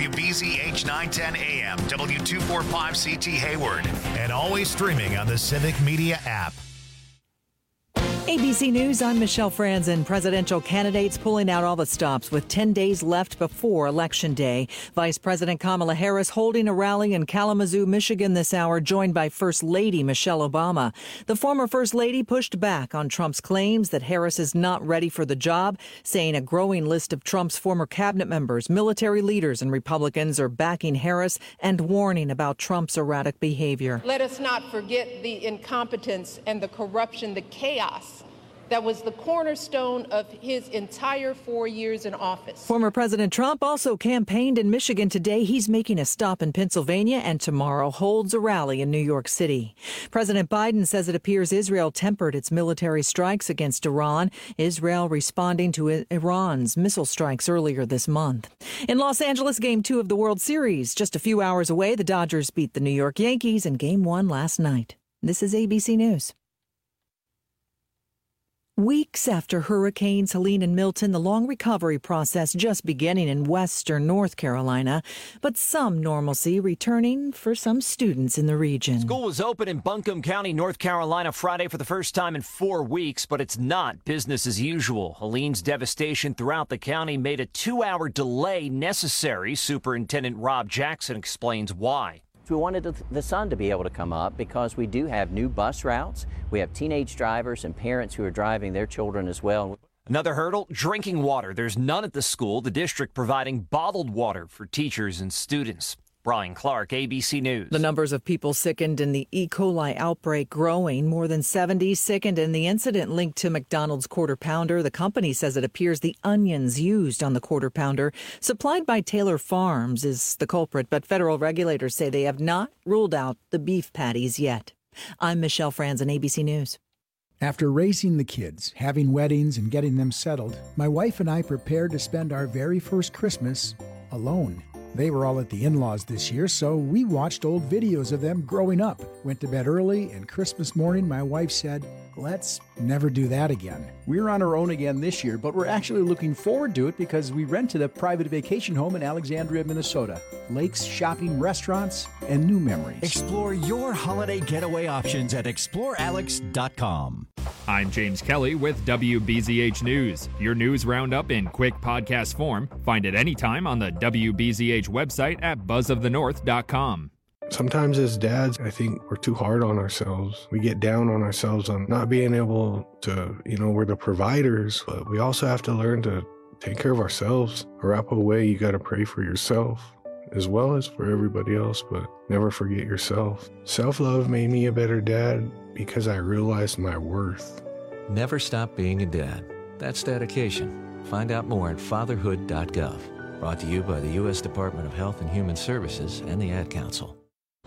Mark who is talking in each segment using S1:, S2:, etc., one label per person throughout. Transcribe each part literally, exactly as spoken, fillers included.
S1: W B Z H nine ten A M, W two forty-five C T Hayward, and always streaming on the Civic Media app.
S2: A B C News, I'm Michelle Franzen. Presidential candidates pulling out all the stops with ten days left before Election Day. Vice President Kamala Harris holding a rally in Kalamazoo, Michigan this hour, joined by First Lady Michelle Obama. The former First Lady pushed back on Trump's claims that Harris is not ready for the job, saying a growing list of Trump's former cabinet members, military leaders, and Republicans are backing Harris and warning about Trump's erratic behavior.
S3: Let us not forget the incompetence and the corruption, the chaos that was the cornerstone of his entire four years in office.
S2: Former President Trump also campaigned in Michigan today. He's making a stop in Pennsylvania and tomorrow holds a rally in New York City. President Biden says it appears Israel tempered its military strikes against Iran. Israel responding to Iran's missile strikes earlier this month. In Los Angeles, Game two of the World Series. Just a few hours away, the Dodgers beat the New York Yankees in Game one last night. This is A B C News. Weeks after Hurricanes Helene and Milton, the long recovery process just beginning in western North Carolina, but some normalcy returning for some students in the region.
S4: School was open in Buncombe County, North Carolina Friday for the first time in four weeks, but it's not business as usual. Helene's devastation throughout the county made a two-hour delay necessary. Superintendent Rob Jackson explains why.
S5: We wanted the sun to be able to come up because we do have new bus routes. We have teenage drivers and parents who are driving their children as well.
S4: Another hurdle, drinking water. There's none at the school, the district providing bottled water for teachers and students. Brian Clark, A B C News.
S2: The numbers of people sickened in the E. coli outbreak growing. More than seventy sickened in the incident linked to McDonald's Quarter Pounder. The company says it appears the onions used on the Quarter Pounder, supplied by Taylor Farms, is the culprit. But federal regulators say they have not ruled out the beef patties yet. I'm Michelle Franzen, A B C News.
S6: After raising the kids, having weddings, and getting them settled, my wife and I prepared to spend our very first Christmas alone. They were all at the in-laws this year, so we watched old videos of them growing up. Went to bed early, and Christmas morning, my wife said, let's never do that again.
S7: We're on our own again this year, but we're actually looking forward to it because we rented a private vacation home in Alexandria, Minnesota. Lakes, shopping, restaurants, and new memories.
S8: Explore your holiday getaway options at explore alex dot com.
S9: I'm James Kelly with W B Z H News. Your news roundup in quick podcast form. Find it anytime on the W B Z H website at buzz of the north dot com.
S10: Sometimes as dads, I think we're too hard on ourselves. We get down on ourselves on not being able to, you know, we're the providers, but we also have to learn to take care of ourselves. A wrap away, you got to pray for yourself as well as for everybody else, but never forget yourself. Self-love made me a better dad because I realized my worth.
S11: Never stop being a dad. That's dedication. Find out more at fatherhood dot gov. Brought to you by the U S Department of Health and Human Services and the Ad Council.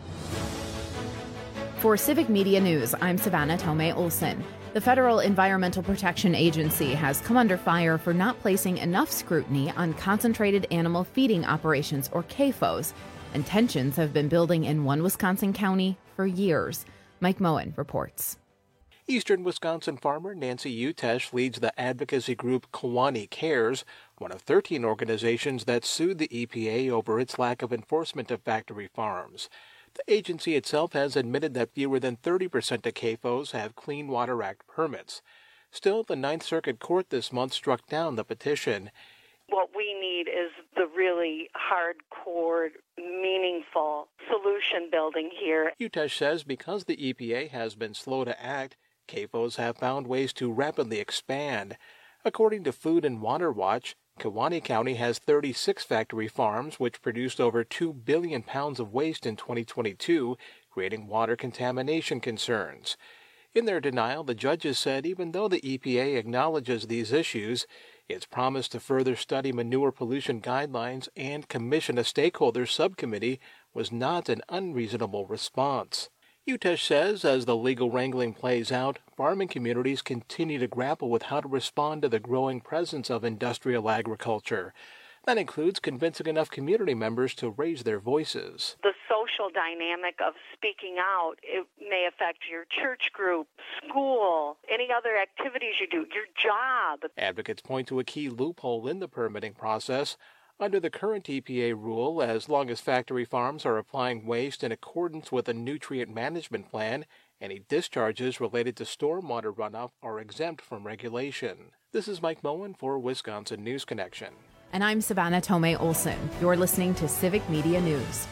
S12: For Civic Media News, I'm Savannah Tomei Olson. The Federal Environmental Protection Agency has come under fire for not placing enough scrutiny on concentrated animal feeding operations, or C A F Os, and tensions have been building in one Wisconsin county for years. Mike Moen reports.
S13: Eastern Wisconsin farmer Nancy Utesh leads the advocacy group Kewaunee Cares, one of thirteen organizations that sued the E P A over its lack of enforcement of factory farms. The agency itself has admitted that fewer than thirty percent of C A F Os have Clean Water Act permits. Still, the Ninth Circuit Court this month struck down the petition.
S14: What we need is the really hardcore, meaningful solution building here.
S13: Utesh says because the E P A has been slow to act, C A F Os have found ways to rapidly expand. According to Food and Water Watch, Kewaunee County has thirty-six factory farms which produced over two billion pounds of waste in twenty twenty-two, creating water contamination concerns. In their denial, the judges said even though the E P A acknowledges these issues, its promise to further study manure pollution guidelines and commission a stakeholder subcommittee was not an unreasonable response. Utesh says as the legal wrangling plays out, farming communities continue to grapple with how to respond to the growing presence of industrial agriculture. That includes convincing enough community members to raise their voices.
S14: The social dynamic of speaking out, it may affect your church group, school, any other activities you do, your job.
S13: Advocates point to a key loophole in the permitting process. Under the current E P A rule, as long as factory farms are applying waste in accordance with a nutrient management plan, any discharges related to stormwater runoff are exempt from regulation. This is Mike Moen for Wisconsin News Connection.
S12: And I'm Savannah Tomei Olson. You're listening to Civic Media News.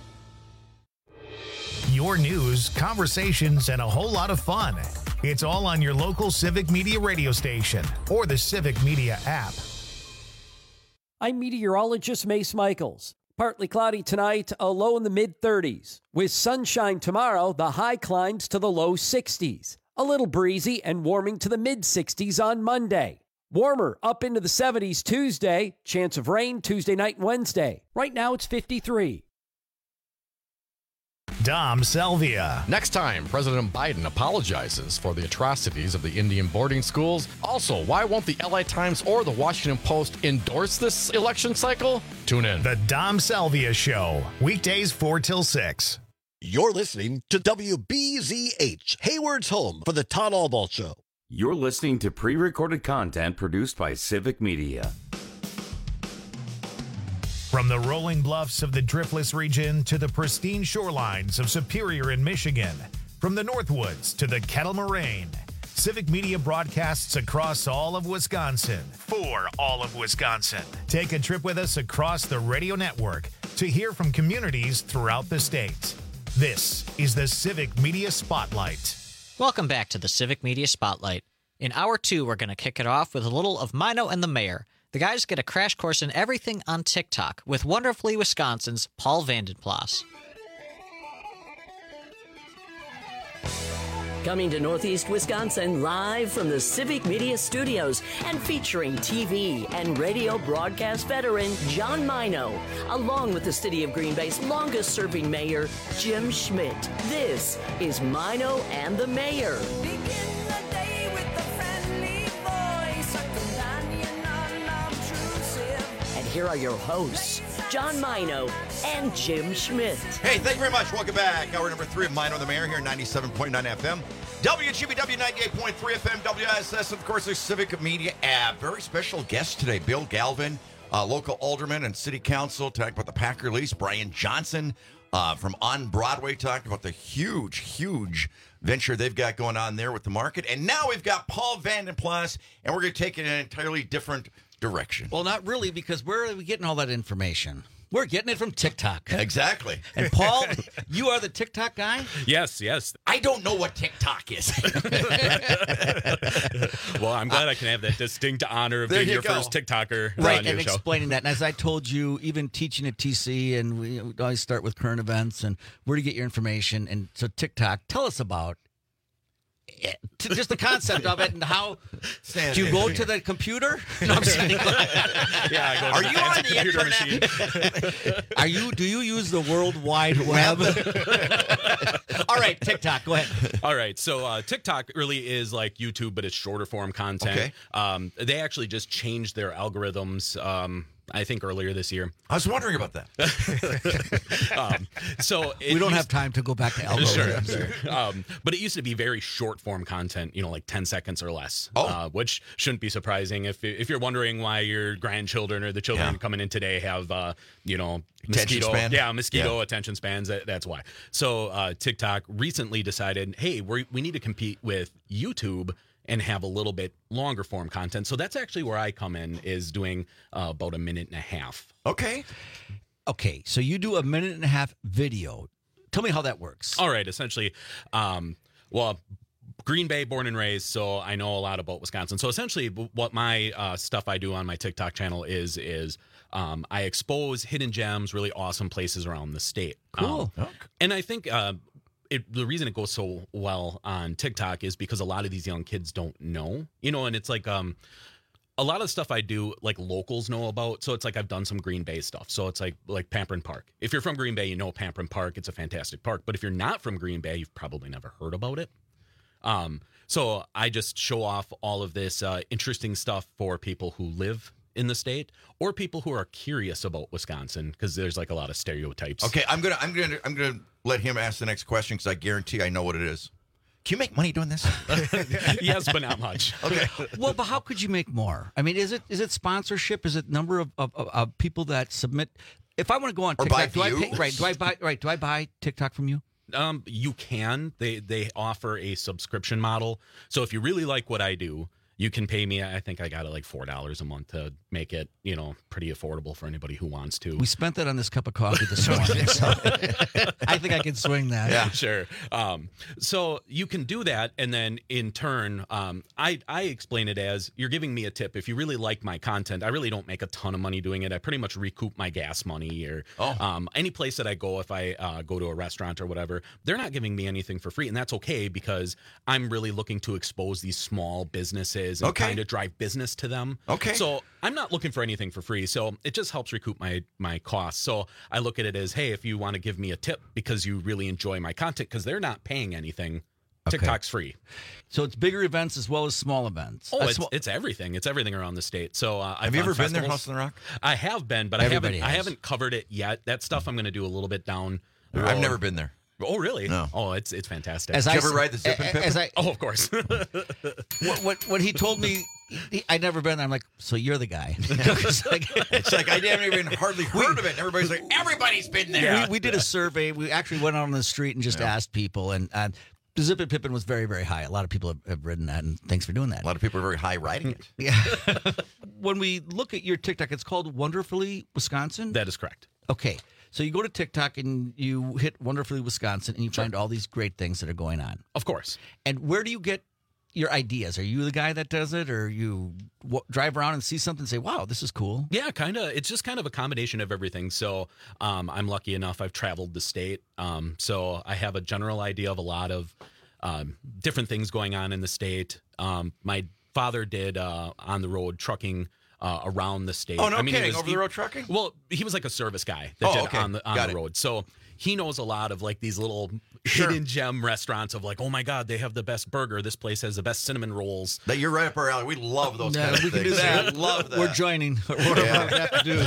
S1: Your news, conversations, and a whole lot of fun. It's all on your local Civic Media radio station or the Civic Media app.
S15: I'm meteorologist Mace Michaels. Partly cloudy tonight, a low in the mid-thirties. With sunshine tomorrow, the high climbs to the low sixties. A little breezy and warming to the mid-sixties on Monday. Warmer up into the seventies Tuesday. Chance of rain Tuesday night and Wednesday. Right now it's fifty-three.
S1: Dom Salvia.
S16: Next time, President Biden apologizes for the atrocities of the Indian boarding schools. Also, why won't the L A Times or the Washington Post endorse this election cycle? Tune in.
S1: The Dom Salvia Show, weekdays four till six.
S17: You're listening to W B Z H, Hayward's home for the Todd Albaugh Show.
S18: You're listening to pre-recorded content produced by Civic Media.
S1: From the rolling bluffs of the Driftless region to the pristine shorelines of Superior in Michigan, from the Northwoods to the Kettle Moraine, Civic Media broadcasts across all of Wisconsin for all of Wisconsin. Take a trip with us across the radio network to hear from communities throughout the state. This is the Civic Media Spotlight.
S19: Welcome back to the Civic Media Spotlight. In hour two, we're going to kick it off with a little of Mino and the Mayor. The guys get a crash course in everything on TikTok with Wonderfully Wisconsin's Paul Vandenplas.
S20: Coming to Northeast Wisconsin live from the Civic Media Studios and featuring T V and radio broadcast veteran John Mino, along with the City of Green Bay's longest-serving mayor, Jim Schmidt. This is Mino and the Mayor. Here are your hosts, John Mino and Jim Schmidt.
S21: Hey, thank you very much. Welcome back. Hour number three of Mino and the Mayor here, ninety-seven point nine F M. W G B W ninety-eight point three F M, W S S, and of course, the Civic Media app. Very special guest today, Bill Galvin, uh, local alderman and city council, talked about the pack release. Brian Johnson uh, from On Broadway talked about the huge, huge venture they've got going on there with the market. And now we've got Paul Vandenplas, and we're going to take it in an entirely different direction.
S22: Well, not really, because where are we getting all that information? We're getting it from TikTok.
S21: Exactly.
S22: And Paul, you are the TikTok guy?
S23: Yes, yes.
S21: I don't know what TikTok is.
S23: Well, I'm glad I can have that distinct honor of being you your go. first TikToker.
S22: Right,
S23: on
S22: and
S23: your show.
S22: explaining that. And as I told you, even teaching at T C, and we always start with current events and where to get your information. And so TikTok, tell us about it, just the concept of it and how.
S21: Stand
S22: do you go
S21: here.
S22: to the computer? No, I'm kidding.
S23: Yeah, I go to
S21: Are
S23: the
S21: you on the
S22: computer machine? Are you? Do you use the World Wide Web? All right, TikTok. Go ahead.
S23: All right, so uh, TikTok really is like YouTube, but it's shorter form content.
S21: Okay.
S23: Um, they actually just changed their algorithms. Um, I think earlier this year.
S21: I was wondering about that.
S23: um, so
S22: we don't have time to go back to algorithms.
S23: Sure, sure. Um, but it used to be very short form content, you know, like ten seconds or less,
S21: oh.
S23: uh, which shouldn't be surprising if if you're wondering why your grandchildren or the children
S21: yeah.
S23: coming in today have, uh, you know,
S21: attention
S23: mosquito,
S21: span.
S23: yeah, mosquito
S21: yeah.
S23: attention spans. That, that's why. So uh, TikTok recently decided, hey, we we need to compete with YouTube and have a little bit longer form content. So that's actually where I come in, is doing uh, about a minute and a half.
S21: Okay.
S22: Okay, so you do a minute and a half video. Tell me how that works.
S23: All right, essentially, um, well, Green Bay, born and raised, so I know a lot about Wisconsin. So essentially what my uh, stuff I do on my TikTok channel is, is um, I expose hidden gems, really awesome places around the state.
S22: Cool.
S23: Um, and I think... Uh, It, the reason it goes so well on TikTok is because a lot of these young kids don't know, you know, and it's like um, a lot of stuff I do, like locals know about. So it's like I've done some Green Bay stuff. So it's like like Pamprin Park. If you're from Green Bay, you know Pamprin Park. It's a fantastic park. But if you're not from Green Bay, you've probably never heard about it. Um, so I just show off all of this uh, interesting stuff for people who live in the state or people who are curious about Wisconsin, because there's like a lot of stereotypes.
S21: Okay, I'm gonna, I'm gonna, I'm gonna let him ask the next question because I guarantee I know what it is. Can you make money doing this?
S23: Yes, but not much.
S21: Okay.
S22: Well, but how could you make more? I mean, is it is it sponsorship? Is it number of, of, of, of people that submit? If I want to go on
S21: Or
S22: TikTok,
S21: buy
S22: do I pay,
S21: views?
S22: right? Do I buy right? Do I buy TikTok from you?
S23: Um, you can. They they offer a subscription model. So if you really like what I do, you can pay me. I think I got it like four dollars a month to make it, you know, pretty affordable for anybody who wants to.
S22: We spent that on this cup of coffee this morning, so I think I can swing that.
S23: Yeah, sure. Um, so you can do that, and then in turn, um, I I explain it as you're giving me a tip. If you really like my content, I really don't make a ton of money doing it. I pretty much recoup my gas money, or
S21: Oh.
S23: um, any place that I go. If I uh, go to a restaurant or whatever, they're not giving me anything for free, and that's okay because I'm really looking to expose these small businesses and
S21: Okay.
S23: kind of drive business to them.
S21: Okay.
S23: So I'm not looking for anything for free. So it just helps recoup my my costs. So I look at it as, hey, if you want to give me a tip because you really enjoy my content, because they're not paying anything,
S22: Okay.
S23: TikTok's free.
S22: So it's bigger events as well as small events.
S23: Oh,
S22: Uh,
S23: it's,
S22: small-
S23: it's everything. It's everything around the state. So uh, I've
S21: Have you
S23: done
S21: ever been there,
S23: festivals.
S21: House on the Rock?
S23: I have been, but
S22: Everybody
S23: I haven't. I
S22: has.
S23: haven't covered it yet. That stuff I'm going to do a little bit down. the
S21: I've
S23: road.
S21: never been there.
S23: Oh, really?
S21: No.
S23: Oh, it's it's fantastic.
S22: As
S21: Did
S22: I
S21: you ever
S22: s-
S21: ride the Zip and
S22: a-
S21: Pippin?
S22: as I-
S23: oh, of course.
S22: what, what what he told me, he, I'd never been there. I'm like, so you're the guy. It's like,
S21: It's like I haven't even hardly heard of it. And everybody's like, everybody's been there.
S22: we, we did a survey. We actually went out on the street and just
S21: Yeah.
S22: asked people, and uh, the Zip and Pippin was very, very high. A lot of people have, have ridden that, and thanks for doing that.
S21: A lot of people are very high riding it.
S22: Yeah. When we look at your TikTok, it's called Wonderfully Wisconsin.
S23: That is correct.
S22: Okay. So you go to TikTok and you hit Wonderfully Wisconsin and you find all these great things that are going on.
S23: Of course.
S22: And where do you get your ideas? Are you the guy that does it, or you w- drive around and see something and say, wow, this is cool?
S23: Yeah, kind of. It's just kind of a combination of everything. So um, I'm lucky enough. I've traveled the state. Um, so I have a general idea of a lot of um, different things going on in the state. Um, my father did uh, on the road trucking uh, around the state.
S21: Oh, no
S23: I mean, he
S21: kidding.
S23: was-
S21: Over the
S23: he-
S21: road trucking?
S23: Well, he was like a service guy that
S21: Oh,
S23: did
S21: okay.
S23: on the on
S21: Got
S23: the
S21: it.
S23: road. So he knows a lot of like these little
S21: Sure.
S23: hidden gem restaurants of like, oh my God, they have the best burger. This place has the best cinnamon rolls.
S21: That you're right up our alley. We love those
S22: Yeah,
S21: kind of
S22: we can
S21: things.
S22: do that.
S21: We love that.
S22: We're joining. Whatever
S21: Yeah.
S22: we have to do.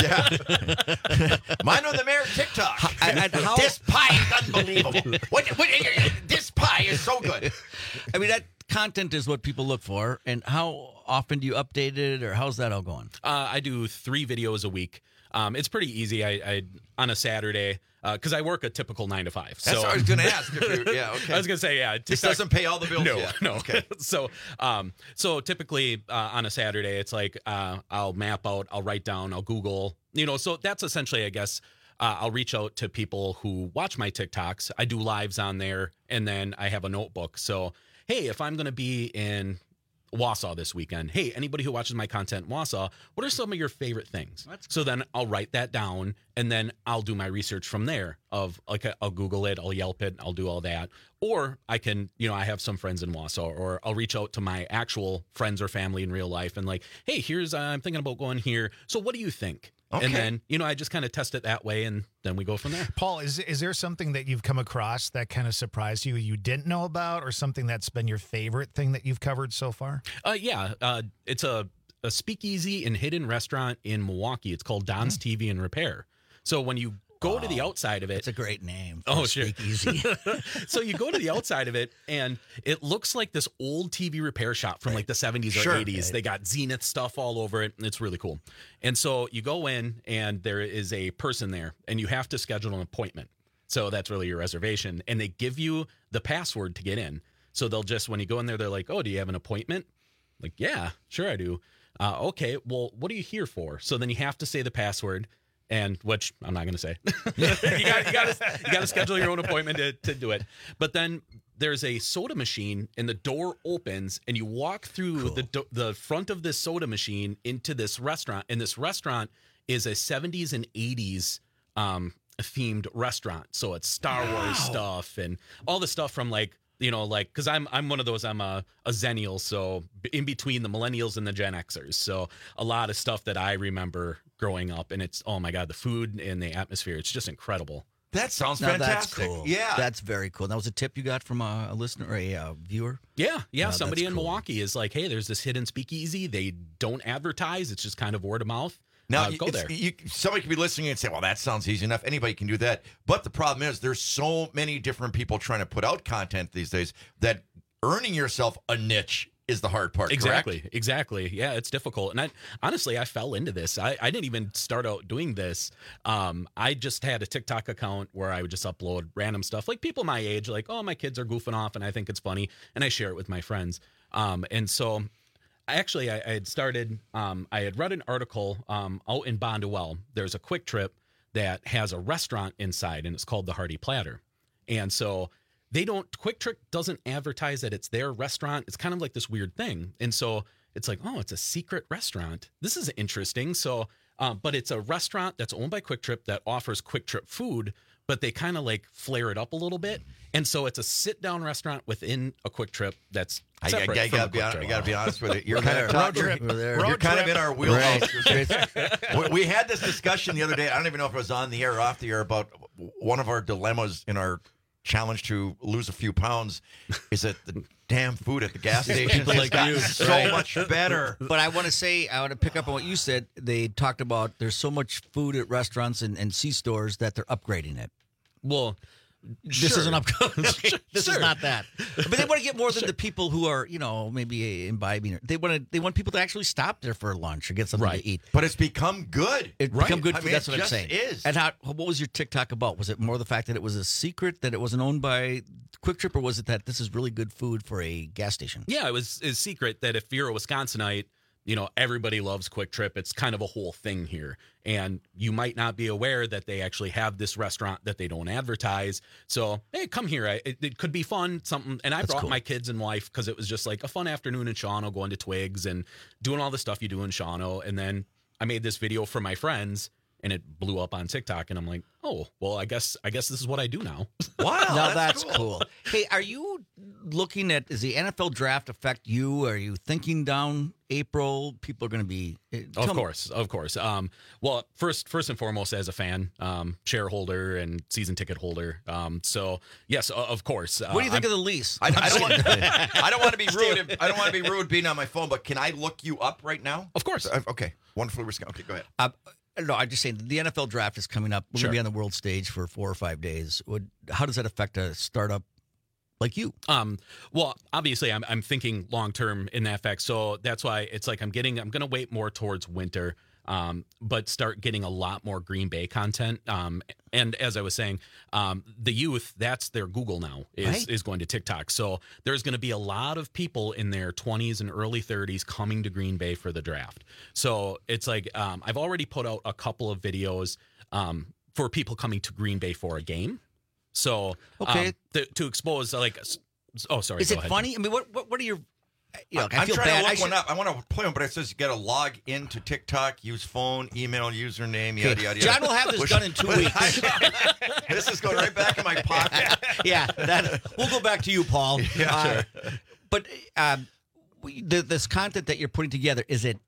S21: Yeah. Mine on the mayor TikTok.
S22: And- and how-
S21: This pie is unbelievable. what, what, this pie is so good.
S22: I mean, that content is what people look for. And how often do you update it, or how's that all going?
S23: Uh, I do three videos a week. Um, it's pretty easy. I, I on a Saturday because I work a typical nine to five.
S21: That's
S23: so
S21: what I was going to ask. If you're, yeah, okay.
S23: I was gonna say yeah.
S21: This
S23: TikTok-
S21: doesn't pay all the bills
S23: No,
S21: yet.
S23: no.
S21: Okay.
S23: so, um, so typically uh, on a Saturday, it's like uh, I'll map out, I'll write down, I'll Google. You know, so that's essentially, I guess. Uh, I'll reach out to people who watch my TikToks. I do lives on there, and then I have a notebook. So, hey, if I'm going to be in Wausau this weekend, hey, anybody who watches my content in Wausau, what are some of your favorite things? So then I'll write that down, and then I'll do my research from there. Of like, I'll Google it, I'll Yelp it, I'll do all that. Or I can, you know, I have some friends in Wausau, or I'll reach out to my actual friends or family in real life and like, hey, here's uh, I'm thinking about going here. So what do you think?
S1: Okay.
S23: And then, you know, I just kind of test it that way, and then we go from there.
S1: Paul, is is there something that you've come across that kind of surprised you, you didn't know about, or something that's been your favorite thing that you've covered so far?
S23: Uh, yeah, uh, it's a, a speakeasy and hidden restaurant in Milwaukee. It's called Don's T V and Repair. So when you go to the outside of it,
S22: It's a great name. For
S23: oh,
S22: a
S23: sure.
S22: speakeasy.
S23: So you go to the outside of it, and it looks like this old T V repair shop from like the seventies or
S21: Sure.
S23: eighties.
S21: Right.
S23: They got Zenith stuff all over it, and it's really cool. And so you go in, and there is a person there, and you have to schedule an appointment. So that's really your reservation, and they give you the password to get in. So they'll just, when you go in there, they're like, oh, do you have an appointment? Like, yeah, sure I do. Uh, okay, well, what are you here for? So then you have to say the password. And which I'm not going to say. you got you got you got to schedule your own appointment to, to do it. But then there's a soda machine, and the door opens, and you walk through
S22: Cool.
S23: the do- the front of this soda machine into this restaurant. And this restaurant is a seventies and eighties um, themed restaurant. So it's Star Wars stuff and all the stuff from like, you know, like, because I'm I'm one of those, I'm a, a Zennial, so in between the millennials and the Gen Xers. So a lot of stuff that I remember growing up, and it's, oh my God, the food and the atmosphere, it's just incredible.
S21: That sounds
S22: Now, that's
S21: fantastic.
S22: cool.
S21: Yeah.
S22: That's very cool. That was a tip you got from a, a listener or a uh, viewer?
S23: Yeah, yeah.
S22: No,
S23: somebody
S22: that's
S23: in
S22: cool.
S23: Milwaukee is like, hey, there's this hidden speakeasy. They don't advertise. It's just kind of word of mouth.
S21: Now,
S23: uh, go
S21: it's-
S23: there.
S21: You, somebody could be listening and say, well, that sounds easy enough. Anybody can do that. But the problem is there's so many different people trying to put out content these days that earning yourself a niche is the hard part.
S23: Exactly.
S21: Correct?
S23: Exactly. Yeah, it's difficult. And I honestly, I fell into this. I, I didn't even start out doing this. Um, I just had a TikTok account where I would just upload random stuff, like people my age, like, oh, my kids are goofing off and I think it's funny, and I share it with my friends. Um, and so actually I, I had started, um, I had read an article um, out in Bonduelle. There's a Quick Trip that has a restaurant inside, and it's called the Hearty Platter. And so they don't, Quick Trip doesn't advertise that it's their restaurant. It's kind of like this weird thing. And so it's like, oh, it's a secret restaurant. This is interesting. So, um, but it's a restaurant that's owned by Quick Trip that offers Quick Trip food, but they kind of like flare it up a little bit. And so it's a sit down restaurant within a Quick Trip that's
S21: I,
S23: separate
S21: I, I,
S23: from
S21: gotta
S23: a
S21: be
S23: Quick
S21: honest,
S23: Trip.
S21: I gotta be honest with you. You're
S22: We're
S21: kind
S22: there.
S21: of
S22: Road
S21: you're,
S22: trip. We're there.
S21: you're
S22: Road
S21: kind of
S22: trip.
S21: in our wheelhouse.
S22: Right.
S21: we, we had this discussion the other day. I don't even know if it was on the air or off the air about one of our dilemmas in our challenge to lose a few pounds is that the damn food at the gas station has
S22: like
S21: gotten
S22: you,
S21: so
S22: right?
S21: much better.
S22: But I want to say, I want to pick up on what you said. They talked about there's so much food at restaurants and, and C-stores that they're upgrading it.
S23: Well,
S22: this
S23: sure.
S22: isn't up. Okay, this
S23: Sure.
S22: is not that. But they want to get more than the people who are, you know, maybe imbibing. They want to. They want people to actually stop there for lunch or get something
S23: Right.
S22: to eat.
S21: But it's become good.
S22: It
S21: right?
S22: become good.
S21: I
S22: food.
S21: mean,
S22: That's
S21: it
S22: what I'm
S21: just
S22: saying.
S21: is.
S22: And how? What was your TikTok about? Was it more the fact that it was a secret, that it wasn't owned by Quick Trip, or was it that this is really good food for a gas station?
S23: Yeah, it was a secret that if you're a Wisconsinite, you know, everybody loves Quick Trip. It's kind of a whole thing here. And you might not be aware that they actually have this restaurant that they don't advertise. So, hey, come here. I, it, it could be fun, something. And I
S22: That's
S23: brought
S22: cool.
S23: my kids and wife because it was just like a fun afternoon in Shawano, going to Twigs and doing all the stuff you do in Shawano. And then I made this video for my friends, and it blew up on TikTok. And I'm like, oh, well, I guess I guess this is what I do now.
S21: Wow,
S22: Now
S21: that's,
S22: that's cool. Hey, are you looking at, does the N F L draft affect you? Are you thinking down April? People are going to be. eh, tell
S23: Of
S22: me-
S23: course, of course. Um, well, first, first and foremost, as a fan, um, shareholder, and season ticket holder. Um, so yes, o- of course. Uh,
S22: What do you think
S23: I'm-
S22: of the lease?
S21: I, I don't want. I don't want to be rude. If, I don't want to be rude being on my phone. But can I look you up right now?
S23: Of course.
S21: Uh, Okay. Wonderfully Wisconsin. Okay, go ahead.
S22: Uh, no, I'm just saying the N F L draft is coming up. We're
S23: Sure.
S22: going to be on the world stage for four or five days. Would how does that affect a startup like you?
S23: Um, well, obviously, I'm I'm thinking long term in that fact. So that's why it's like I'm getting. I'm going to wait more towards winter. Um, but start getting a lot more Green Bay content. Um, and as I was saying, um, the youth, that's their Google now, is
S22: Right.
S23: is going to TikTok. So there's going to be a lot of people in their twenties and early thirties coming to Green Bay for the draft. So it's like um, I've already put out a couple of videos um, for people coming to Green Bay for a game. So
S22: Okay.
S23: um, th- to expose like, oh, sorry.
S22: Is
S23: go
S22: it
S23: ahead.
S22: funny? I mean, what what, what are your? You know, I
S21: I'm
S22: feel
S21: trying
S22: bad.
S21: to
S22: I
S21: look one
S22: should-
S21: up. I want to play one, but it says you got to log into TikTok, use phone, email, username, yada,
S22: Okay.
S21: yada, yada.
S22: John will have this
S21: Which-
S22: done in two weeks.
S21: This is going right back in my pocket.
S22: Yeah, that, we'll go back to you, Paul.
S21: Yeah,
S22: Uh,
S21: sure.
S22: But um, we- the, this content that you're putting together, is it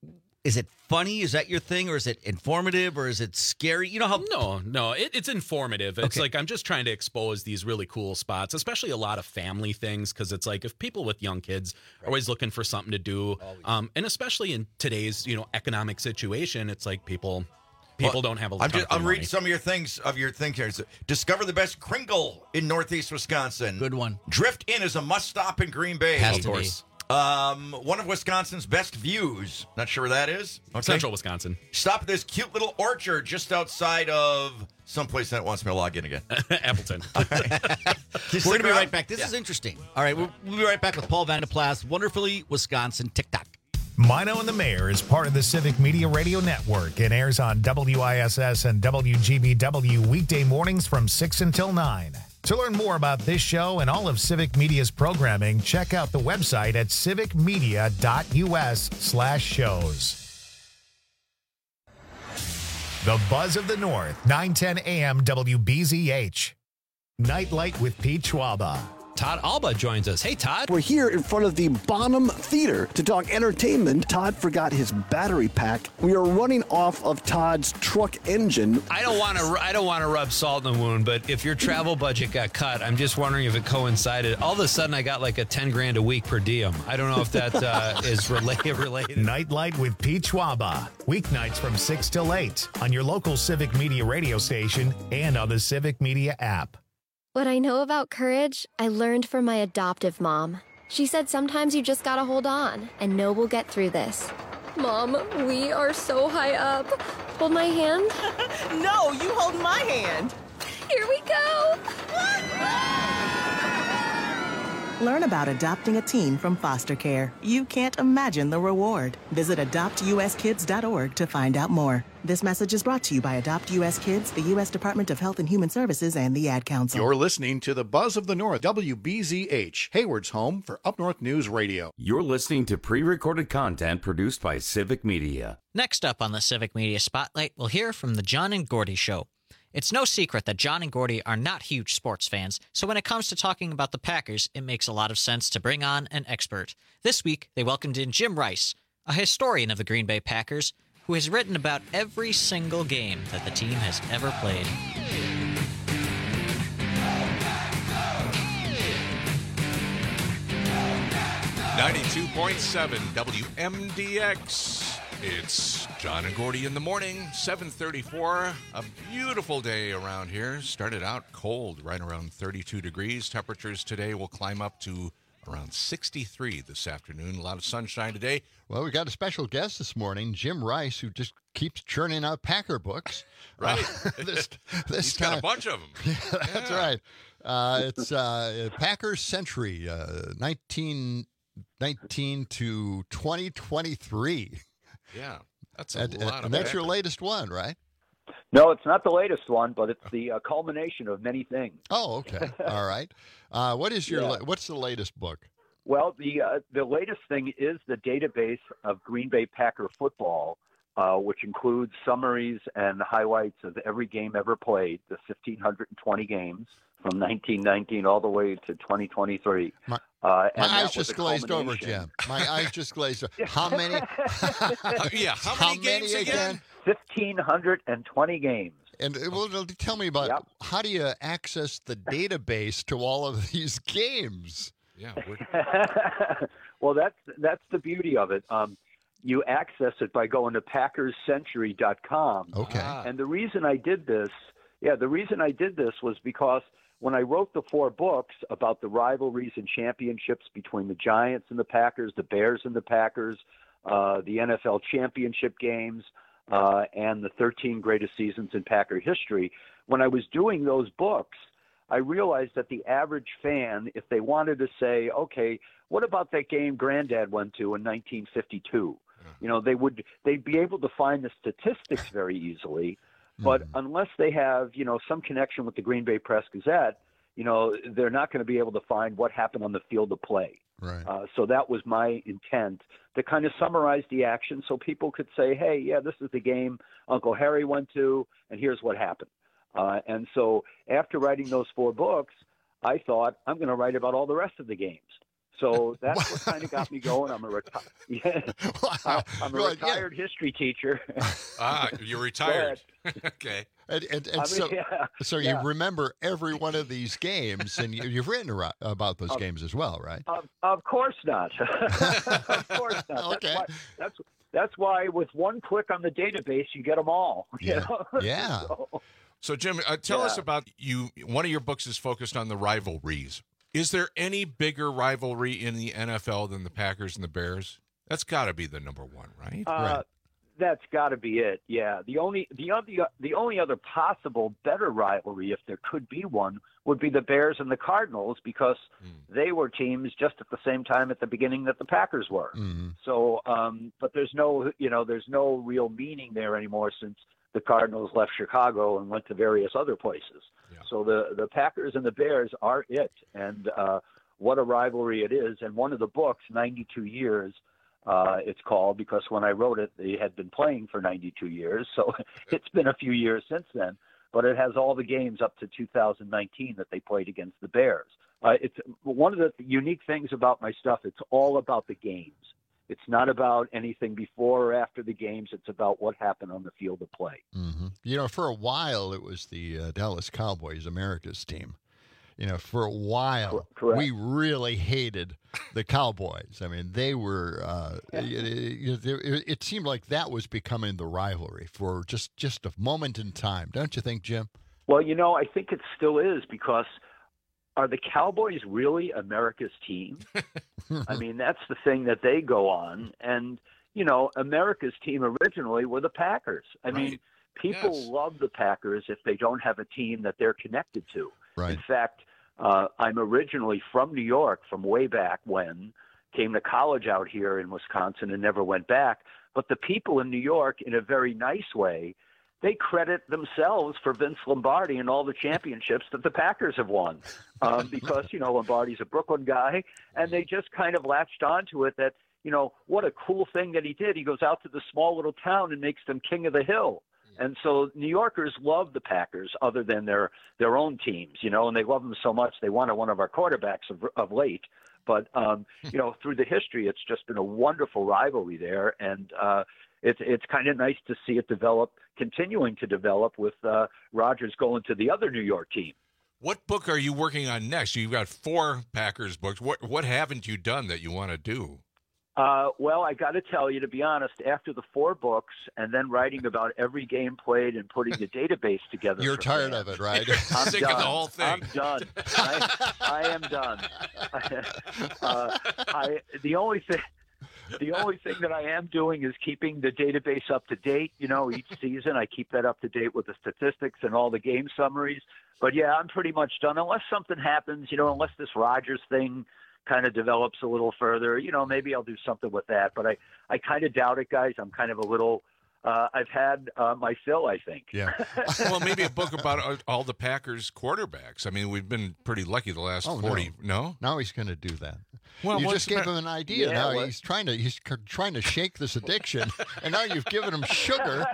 S22: is it funny? Is that your thing, or is it informative, or is it scary? You know how?
S23: No, no, it, it's informative. It's
S22: Okay.
S23: like I'm just trying to expose these really cool spots, especially a lot of family things, because it's like if people with young kids are always looking for something to do, um, and especially in today's you know economic situation, it's like people people
S21: Well,
S23: don't have a.
S21: I'm
S23: ton
S21: just
S23: of
S21: I'm reading
S23: money.
S21: some of your things of your things here. It's, discover the best Kringle in Northeast Wisconsin.
S22: Good one.
S21: Drift Inn is a must stop in Green Bay.
S22: Has
S23: Of
S22: to be.
S23: course.
S21: Um, one of Wisconsin's best views. Not sure where that is. Okay.
S23: Central Wisconsin,
S21: Stop at this cute little orchard just outside of someplace that wants me to log in again.
S23: Appleton.
S22: We're going to be right back. This is interesting. All right, we'll, we'll be right back with Paul Vandeplas, Wonderfully Wisconsin TikTok.
S1: Mino and the Mayor is part of the Civic Media Radio Network and airs on W I S S and W G B W weekday mornings from six until nine. To learn more about this show and all of Civic Media's programming, check out the website at civicmedia.us slash shows. The Buzz of the North, nine ten a.m. W B Z H. Nightlight with Pete Schwaba.
S3: Todd Alba joins us. Hey, Todd.
S4: We're here in front of the Bonham Theater to talk entertainment. Todd forgot his battery pack. We are running off of Todd's truck engine.
S3: I don't want to. I don't want to rub salt in the wound, but if your travel budget got cut, I'm just wondering if it coincided. All of a sudden, I got like a ten grand a week per diem. I don't know if that uh, is related. Related.
S1: Nightlight with Pete Schwaba. Weeknights from six till eight on your local Civic Media radio station and on the Civic Media app.
S2: What I know about courage, I learned from my adoptive mom. She said sometimes you just gotta hold on and know we'll get through this. Mom, we are so high up. Hold my hand.
S5: No, you hold my hand.
S2: Here we go.
S5: Learn about adopting a teen from foster care. You can't imagine the reward. Visit adopt u s kids dot org to find out more. This message is brought to you by Adopt U S Kids, the U S Department of Health and Human Services, and the Ad Council.
S6: You're listening to the Buzz of the North, W B Z H, Hayward's home for Up North News Radio.
S18: You're listening to pre-recorded content produced by Civic Media.
S19: Next up on the Civic Media Spotlight, we'll hear from the John and Gordy Show. It's no secret that John and Gordy are not huge sports fans, so when it comes to talking about the Packers, it makes a lot of sense to bring on an expert. This week, they welcomed in Jim Rice, a historian of the Green Bay Packers, who has written about every single game that the team has ever played.
S24: ninety-two point seven W M D X. It's John and Gordy in the morning, seven thirty-four. A beautiful day around here. Started out cold, right around thirty-two degrees. Temperatures today will climb up to around sixty-three this afternoon. A lot of sunshine today.
S25: Well, we got a special guest this morning, Jim Rice, who just keeps churning out Packer books.
S24: Right.
S25: Uh, this this
S24: He's
S25: time,
S24: got a bunch of them.
S25: Yeah, that's
S24: Yeah.
S25: right. Uh, it's uh, Packers Century, uh, nineteen nineteen to twenty twenty-three.
S24: Yeah, that's a
S25: And,
S24: lot
S25: and
S24: of
S25: that's your
S24: Packers.
S25: latest one, right?
S26: No, it's not the latest one, but it's the uh, culmination of many things.
S25: Oh, okay. All right. Uh, what is your
S26: Yeah.
S25: la- what's the latest book?
S26: Well, the uh, the latest thing is the database of Green Bay Packer football, uh, which includes summaries and highlights of every game ever played, the one thousand five hundred twenty games from nineteen nineteen all the way to twenty twenty-three.
S25: My,
S26: uh,
S25: my
S26: and that
S25: eyes
S26: was
S25: just
S26: a
S25: glazed over,
S26: culmination.
S25: Jim. My eyes just glazed over. How many?
S24: yeah, how,
S25: How
S24: many games
S25: many
S24: again?
S26: one thousand five hundred twenty games.
S25: And uh, well, well, tell me about how do you access the database to all of these games?
S24: Yeah.
S26: Well, that's that's the beauty of it. Um, you access it by going to Packers Century dot com.
S25: Okay.
S26: And the reason I did this, yeah, the reason I did this was because when I wrote the four books about the rivalries and championships between the Giants and the Packers, the Bears and the Packers, uh, the N F L championship games, uh, and the thirteen greatest seasons in Packer history, when I was doing those books, I realized that the average fan, if they wanted to say, okay, what about that game Granddad went to in nineteen fifty-two? You know, they would they'd be able to find the statistics very easily, but unless they have, you know, some connection with the Green Bay Press Gazette, you know, they're not going to be able to find what happened on the field of play.
S25: Right.
S26: Uh, so that was my intent, to kind of summarize the action so people could say, hey, yeah, this is the game Uncle Harry went to, and here's what happened. Uh, and so after writing those four books, I thought I'm going to write about all the rest of the games. So that's what kind of got me going. I'm a, reti- yeah.
S25: Wow.
S26: I'm a
S25: Right, yeah.
S26: retired history teacher.
S24: Ah, you're retired. okay.
S25: And, and, and
S26: I mean,
S25: so,
S26: yeah,
S25: so
S26: yeah.
S25: you remember every one of these games, and you, you've written aro- about those
S26: Of-
S25: games as well, right?
S26: Of, of course not. Of course not.
S25: Okay.
S26: That's why, that's, that's why with one click on the database, you get them all. you
S25: Yeah.
S26: know?
S25: Yeah.
S26: So-
S24: So, Jim, uh, tell us
S26: Yeah.
S24: about you. One of your books is focused on the rivalries. Is there any bigger rivalry in the N F L than the Packers and the Bears? That's got to be the number one, right?
S26: Uh, That's got to be it. Yeah. The only the other the only other possible better rivalry, if there could be one, would be the Bears and the Cardinals, because they were teams just at the same time at the beginning that the Packers were.
S25: Mm-hmm.
S26: So, um, but there's no you know there's no real meaning there anymore since the Cardinals left Chicago and went to various other places. So the the Packers and the Bears are it, and uh, what a rivalry it is. And one of the books, ninety-two years. Uh, it's called, because when I wrote it, they had been playing for ninety-two years. So it's been a few years since then, but it has all the games up to two thousand nineteen that they played against the Bears. Uh, it's one of the unique things about my stuff. It's all about the games. It's not about anything before or after the games. It's about what happened on the field of play.
S25: Mm-hmm. You know, for a while, it was the uh, Dallas Cowboys, America's team. You know, for a while,
S26: Correct.
S25: we really hated the Cowboys. I mean, they were, uh, it, it, it seemed like that was becoming the rivalry for just, just a moment in time. Don't you think, Jim?
S26: Well, you know, I think it still is, because are the Cowboys really America's team? I mean, that's the thing that they go on. And, you know, America's team originally were the Packers. I right. mean, people yes. love the Packers if they don't have a team that they're connected to.
S25: Right.
S26: In fact, uh, I'm originally from New York, from way back when, came to college out here in Wisconsin and never went back. But the people in New York, in a very nice way, they credit themselves for Vince Lombardi and all the championships that the Packers have won. Um, because, you know, Lombardi's a Brooklyn guy, and they just kind of latched onto it that, you know, what a cool thing that he did. He goes out to the small little town and makes them king of the hill. And so New Yorkers love the Packers other than their, their own teams, you know, and they love them so much they wanted one of our quarterbacks of, of late. But, um, you know, through the history, it's just been a wonderful rivalry there. And uh, it's it's kind of nice to see it develop, continuing to develop with uh, Rodgers going to the other New York team.
S24: What book are you working on next? You've got four Packers books. What what haven't you done that you want to do?
S26: Uh, well, I got to tell you, to be honest, after the four books and then writing about every game played and putting the database together.
S25: You're tired
S26: fans,
S25: of it, right?
S26: I'm
S24: Sick
S26: done.
S24: of the whole thing.
S26: I'm done. I, I am done. uh, I, the only thing. The only thing that I am doing is keeping the database up to date. You know, each season I keep that up to date with the statistics and all the game summaries. But, yeah, I'm pretty much done. Unless something happens, you know, unless this Rodgers thing kind of develops a little further, you know, maybe I'll do something with that. But I, I kind of doubt it, guys. I'm kind of a little uh, – I've had uh, my fill, I think.
S25: Yeah.
S24: Well, maybe a book about all the Packers quarterbacks. I mean, we've been pretty lucky the last
S25: oh,
S24: forty.
S25: No.
S24: no?
S25: Now he's going to do that.
S24: Well,
S25: you just gave
S24: about,
S25: him an idea.
S26: Yeah,
S25: now
S26: what?
S25: he's trying to he's c- trying to shake this addiction, and now you've given him sugar.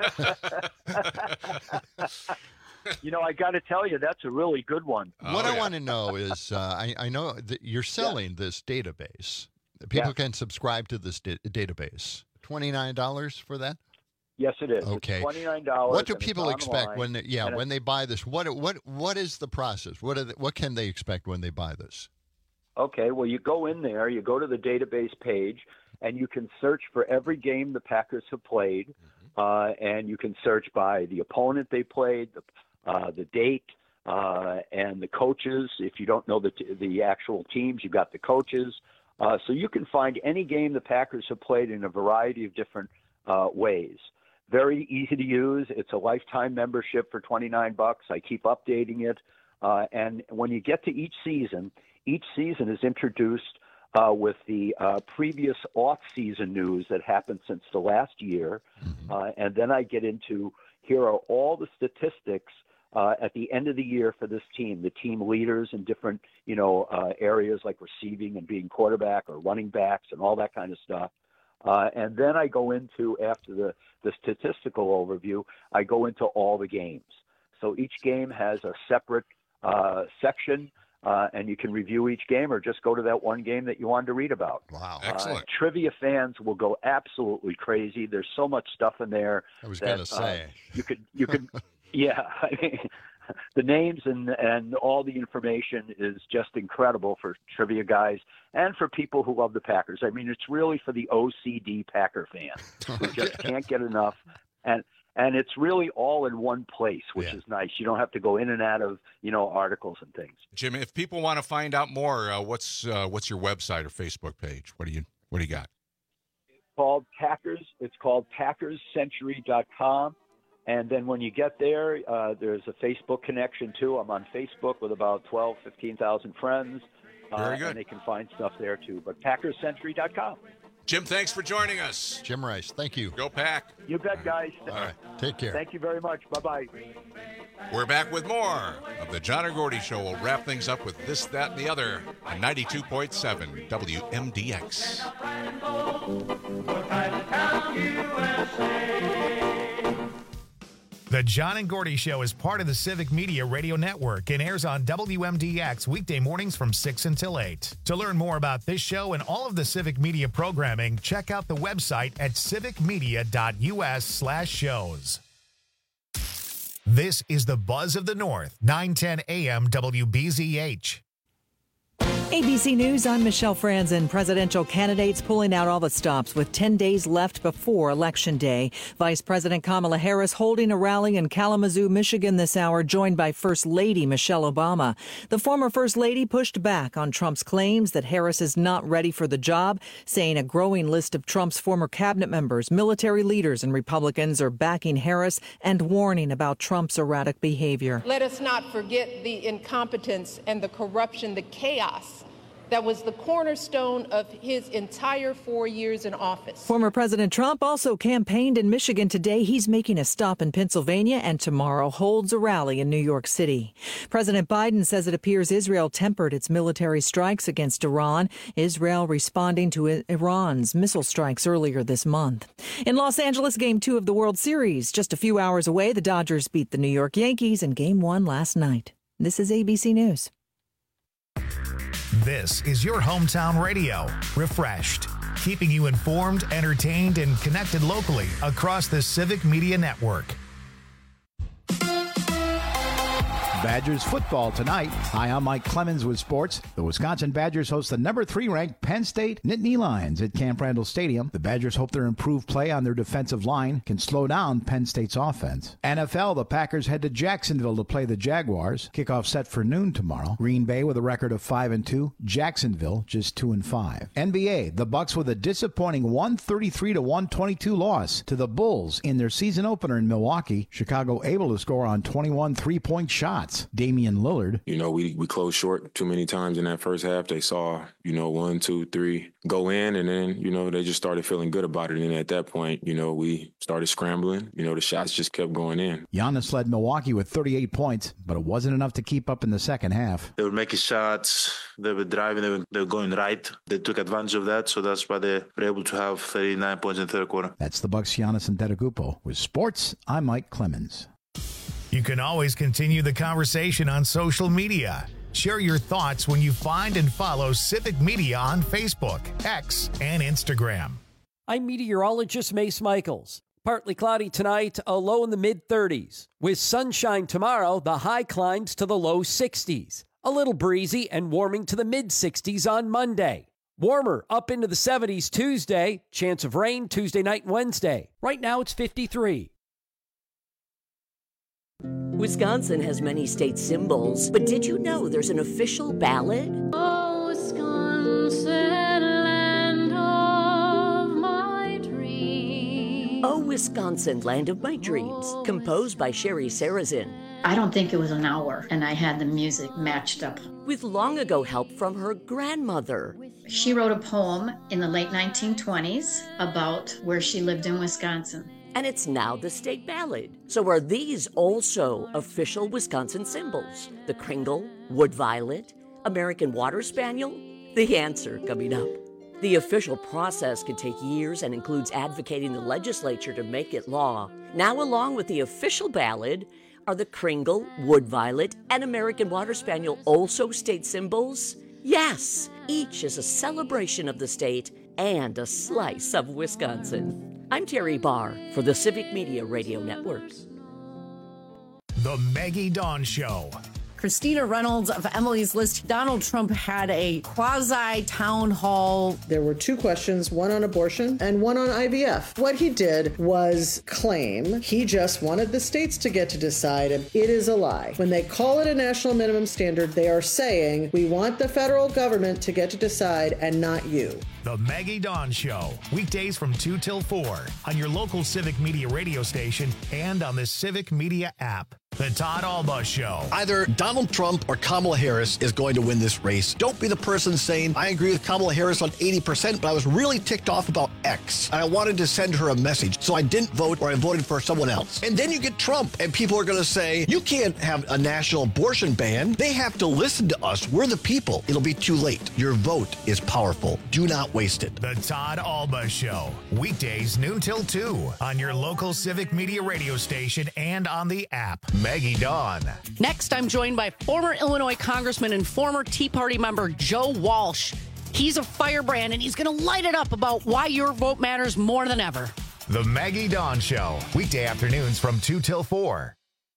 S26: You know, I got to tell you, that's a really good one.
S25: What
S24: oh,
S25: I
S24: yeah.
S25: want to know is, uh, I, I know that you're selling yeah. this database. People
S26: yeah.
S25: can subscribe to this da- database. twenty-nine dollars for that?
S26: Yes, it is.
S25: Okay.
S26: It's twenty-nine dollars.
S25: What do people expect
S26: online.
S25: when they, yeah,
S26: and
S25: when they buy this? What what what is the process? What are they, what can they expect when they buy this?
S26: Okay, well, you go in there, you go to the database page, and you can search for every game the Packers have played, mm-hmm. uh, and you can search by the opponent they played, the, uh, the date, uh, and the coaches. If you don't know the t- the actual teams, you've got the coaches. Uh, so you can find any game the Packers have played in a variety of different uh, ways. Very easy to use. It's a lifetime membership for twenty-nine bucks. I keep updating it, uh, and when you get to each season. Each season is introduced uh, with the uh, previous off-season news that happened since the last year, mm-hmm. uh, and then I get into here are all the statistics uh, at the end of the year for this team, the team leaders in different you know uh, areas like receiving and being quarterback or running backs and all that kind of stuff. Uh, and then I go into, after the, the statistical overview, I go into all the games. So each game has a separate uh, section. Uh, and you can review each game or just go to that one game that you wanted to read about.
S25: Wow.
S24: Excellent.
S26: Uh, trivia fans will go absolutely crazy. There's so much stuff in there.
S25: I was
S26: going
S25: to say.
S26: Uh, you could, you could, yeah. I mean, the names and, and all the information is just incredible for trivia guys and for people who love the Packers. I mean, it's really for the O C D Packer fan who just can't get enough. And, And it's really all in one place, which
S25: yeah.
S26: is nice. You don't have to go in and out of, you know, articles and things.
S24: Jim, if people want to find out more, uh, what's uh, what's your website or Facebook page? What do you what do you got?
S26: It's called Packers. It's called Packers Century dot com. And then when you get there, uh, there's a Facebook connection too. I'm on Facebook with about twelve, fifteen thousand friends.
S24: Very
S26: uh,
S24: good.
S26: And they can find stuff there too. But Packers Century dot com.
S24: Jim, thanks for joining us.
S25: Jim Rice, thank you.
S24: Go Pack.
S26: You bet, guys.
S25: All right, take care.
S26: Thank you very much. Bye-bye.
S24: We're back with more of the John and Gordy Show. We'll wrap things up with this, that, and the other on ninety-two point seven W M D X.
S1: The John and Gordy Show is part of the Civic Media Radio Network and airs on W M D X weekday mornings from six until eight. To learn more about this show and all of the Civic Media programming, check out the website at civicmedia.us slash shows. This is the Buzz of the North, nine ten a.m. W B Z H.
S7: A B C News, I'm Michelle Franzen. Presidential candidates pulling out all the stops with ten days left before Election Day. Vice President Kamala Harris holding a rally in Kalamazoo, Michigan this hour, joined by First Lady Michelle Obama. The former First Lady pushed back on Trump's claims that Harris is not ready for the job, saying a growing list of Trump's former cabinet members, military leaders, and Republicans are backing Harris and warning about Trump's erratic behavior.
S8: Let us not forget the incompetence and the corruption, the chaos that was the cornerstone of his entire four years in office.
S7: Former President Trump also campaigned in Michigan today. He's making a stop in Pennsylvania and tomorrow holds a rally in New York City. President Biden says it appears Israel tempered its military strikes against Iran. Israel responding to Iran's missile strikes earlier this month. In Los Angeles, Game two of the World Series. Just a few hours away, the Dodgers beat the New York Yankees in Game one last night. This is A B C News.
S1: This is your hometown radio, Refreshed, keeping you informed, entertained, and connected locally across the Civic Media Network.
S9: Badgers football tonight. Hi, I'm Mike Clemens with sports. The Wisconsin Badgers host the number three ranked Penn State Nittany Lions at Camp Randall Stadium. The Badgers hope their improved play on their defensive line can slow down Penn State's offense. N F L, the Packers head to Jacksonville to play the Jaguars. Kickoff set for noon tomorrow. Green Bay with a record of five and two. Jacksonville just two and five. N B A, the Bucks with a disappointing one thirty-three to one twenty-two loss to the Bulls in their season opener in Milwaukee. Chicago able to score on twenty-one three-point shots. Damian Lillard.
S10: You know, we, we closed short too many times in that first half. They saw, you know, one, two, three go in, and then, you know, they just started feeling good about it. And at that point, you know, we started scrambling. You know, the shots just kept going in.
S9: Giannis led Milwaukee with thirty-eight points, but it wasn't enough to keep up in the second half.
S11: They were making shots. They were driving. They were, they were going right. They took advantage of that, so that's why they were able to have thirty-nine points in the third quarter.
S9: That's the Bucks' Giannis Antetokounmpo. With sports, I'm Mike Clemens.
S1: You can always continue the conversation on social media. Share your thoughts when you find and follow Civic Media on Facebook, X, and Instagram.
S15: I'm meteorologist Mace Michaels. Partly cloudy tonight, a low in the mid-thirties. With sunshine tomorrow, the high climbs to the low sixties. A little breezy and warming to the mid-sixties on Monday. Warmer up into the seventies Tuesday. Chance of rain Tuesday night and Wednesday. Right now it's fifty-three.
S20: Wisconsin has many state symbols, but did you know there's an official ballad?
S14: Oh, Wisconsin, land of my dreams.
S20: Oh, Wisconsin, land of my dreams, composed by Sherry Sarazin.
S14: I don't think it was an hour, and I had the music matched up.
S20: With long ago help from her grandmother.
S14: She wrote a poem in the late nineteen twenties about where she lived in Wisconsin.
S20: And it's now the state ballad. So are these also official Wisconsin symbols? The Kringle, Wood Violet, American Water Spaniel? The answer coming up. The official process can take years and includes advocating the legislature to make it law. Now, along with the official ballad, are the Kringle, Wood Violet, and American Water Spaniel also state symbols? Yes, each is a celebration of the state and a slice of Wisconsin. I'm Terry Barr for the Civic Media Radio Network.
S1: The Maggie Dawn Show.
S27: Christina Reynolds of Emily's List. Donald Trump had a quasi-town hall.
S28: There were two questions, one on abortion and one on I V F. What he did was claim he just wanted the states to get to decide, and it is a lie. When they call it a national minimum standard, they are saying, we want the federal government to get to decide and not you.
S1: The Maggie Dawn Show, weekdays from two till four on your local Civic Media radio station and on the Civic Media app. The Todd Alba Show.
S17: Either Donald Trump or Kamala Harris is going to win this race. Don't be the person saying, I agree with Kamala Harris on eighty percent, but I was really ticked off about X. And I wanted to send her a message, so I didn't vote or I voted for someone else. And then you get Trump, and people are going to say, you can't have a national abortion ban. They have to listen to us. We're the people. It'll be too late. Your vote is powerful. Do not waste it.
S1: The Todd Alba Show, weekdays noon till two on your local Civic Media radio station and on the app. Maggie Dawn.
S27: Next, I'm joined by former Illinois Congressman and former Tea Party member Joe Walsh. He's a firebrand, and he's going to light it up about why your vote matters more than ever.
S1: The Maggie Dawn Show, weekday afternoons from two till four.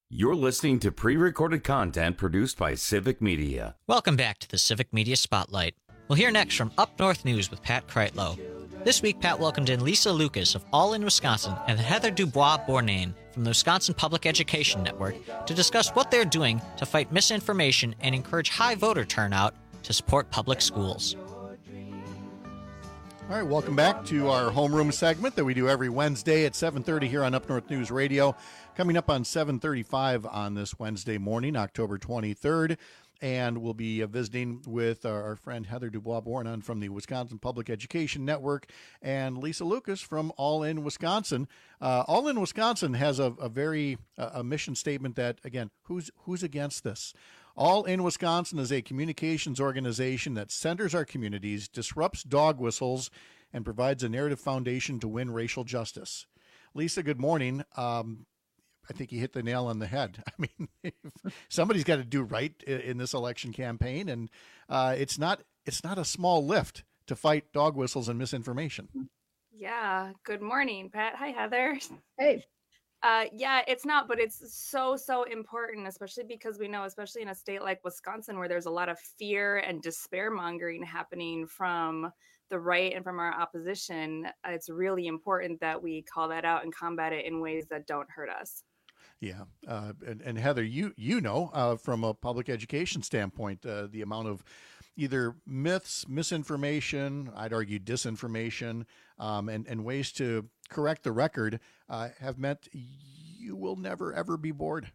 S18: You're listening to pre-recorded content produced by Civic Media.
S19: Welcome back to the Civic Media Spotlight. We'll hear next from Up North News with Pat Kreitlow. This week, Pat welcomed in Lisa Lucas of All In Wisconsin and Heather Dubois-Bournain from the Wisconsin Public Education Network to discuss what they're doing to fight misinformation and encourage high voter turnout to support public schools.
S6: All right, welcome back to our homeroom segment that we do every Wednesday at seven thirty here on Up North News Radio. Coming up on seven thirty-five on this Wednesday morning, October twenty-third. And we'll be uh, visiting with our, our friend Heather Dubois-Bournain from the Wisconsin Public Education Network and Lisa Lucas from All In Wisconsin. Uh, All In Wisconsin has a, a very uh, a mission statement that, again, who's who's against this? All In Wisconsin is a communications organization that centers our communities, disrupts dog whistles, and provides a narrative foundation to win racial justice. Lisa, good morning. Um, I think you hit the nail on the head. I mean, somebody's got to do right in this election campaign, and uh, it's not it's not a small lift to fight dog whistles and misinformation.
S3: Yeah. Good morning, Pat. Hi, Heather.
S28: Hey.
S3: Uh, yeah, it's not, but it's so, so important, especially because we know, especially in a state like Wisconsin, where there's a lot of fear and despair mongering happening from the right and from our opposition. It's really important that we call that out and combat it in ways that don't hurt us.
S6: Yeah. Uh, and, and Heather, you, you know, uh, from a public education standpoint, uh, the amount of either myths, misinformation, I'd argue disinformation, um, and, and ways to correct the record uh, have meant you will never, ever be bored.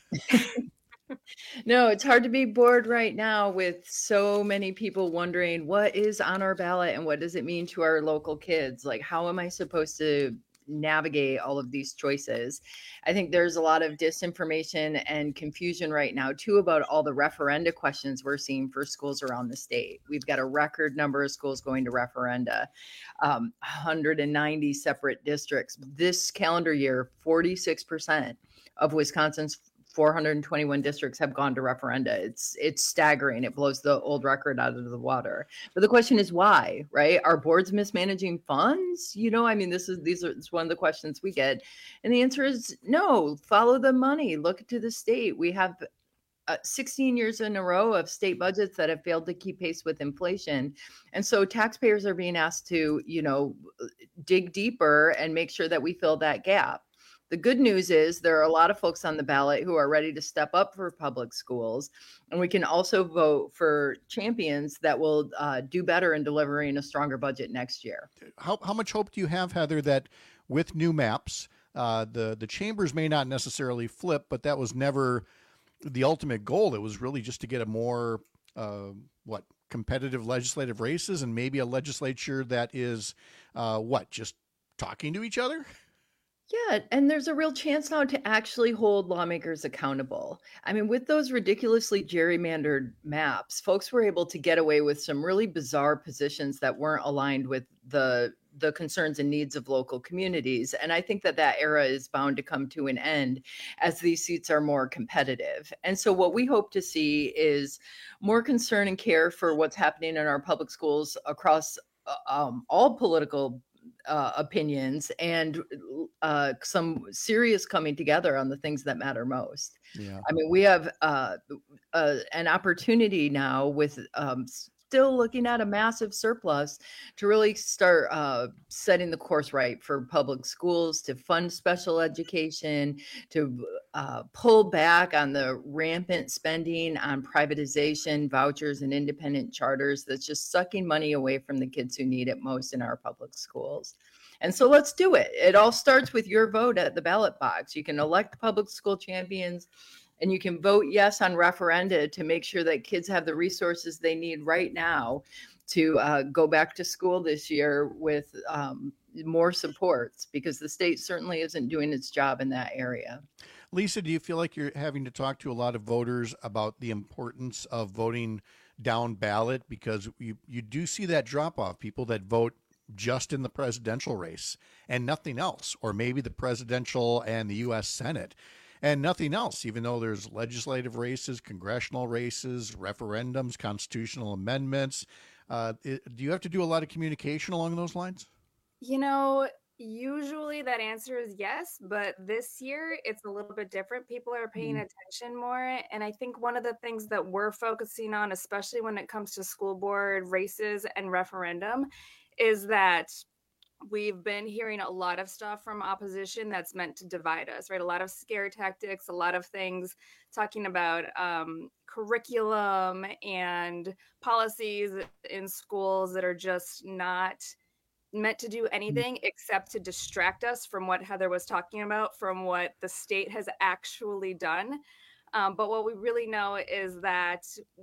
S4: No, it's hard to be bored right now with so many people wondering what is on our ballot and what does it mean to our local kids? Like, how am I supposed to navigate all of these choices? I think there's a lot of disinformation and confusion right now too about all the referenda questions we're seeing for schools around the state. We've got a record number of schools going to referenda, um, one hundred ninety separate districts. This calendar year, forty-six percent of Wisconsin's four hundred twenty-one districts have gone to referenda. It's it's staggering. It blows the old record out of the water. But the question is why, right? Are boards mismanaging funds? You know, I mean, this is these are it's one of the questions we get, and the answer is no. Follow the money. Look to the state. We have uh, sixteen years in a row of state budgets that have failed to keep pace with inflation, and so taxpayers are being asked to, you know, dig deeper and make sure that we fill that gap. The good news is there are a lot of folks on the ballot who are ready to step up for public schools, and we can also vote for champions that will uh, do better in delivering a stronger budget next year.
S6: How how much hope do you have, Heather, that with new maps, uh, the the chambers may not necessarily flip, but that was never the ultimate goal. It was really just to get a more uh, what competitive legislative races and maybe a legislature that is uh, what just talking to each other.
S4: Yeah, and there's a real chance now to actually hold lawmakers accountable. I mean, with those ridiculously gerrymandered maps, folks were able to get away with some really bizarre positions that weren't aligned with the the concerns and needs of local communities. And I think that that era is bound to come to an end as these seats are more competitive. And so what we hope to see is more concern and care for what's happening in our public schools across uh, um, all political Uh, opinions and uh, some serious coming together on the things that matter most.
S6: Yeah.
S4: I mean, we have uh, uh, an opportunity now with um, still looking at a massive surplus to really start uh, setting the course right for public schools, to fund special education, to uh, pull back on the rampant spending on privatization, vouchers, and independent charters that's just sucking money away from the kids who need it most in our public schools. And so let's do it. It all starts with your vote at the ballot box. You can elect public school champions, and you can vote yes on referenda to make sure that kids have the resources they need right now to uh, go back to school this year with um, more supports, because the state certainly isn't doing its job in that area.
S6: Lisa, do you feel like you're having to talk to a lot of voters about the importance of voting down ballot? Because you, you do see that drop off, people that vote just in the presidential race and nothing else, or maybe the presidential and the U S Senate and nothing else, even though there's legislative races, congressional races, referendums, constitutional amendments. Uh, it, do you have to do a lot of communication along those lines?
S3: You know, Usually that answer is yes, but this year it's a little bit different. People are paying
S4: Mm.
S3: attention more. And I think one of the things that we're focusing on, especially when it comes to school board races and referendum, is that we've been hearing a lot of stuff from opposition that's meant to divide us, right? A lot of scare tactics, a lot of things talking about um, curriculum and policies in schools that are just not meant to do anything except to distract us from what Heather was talking about, from what the state has actually done. Um, but what we really know is that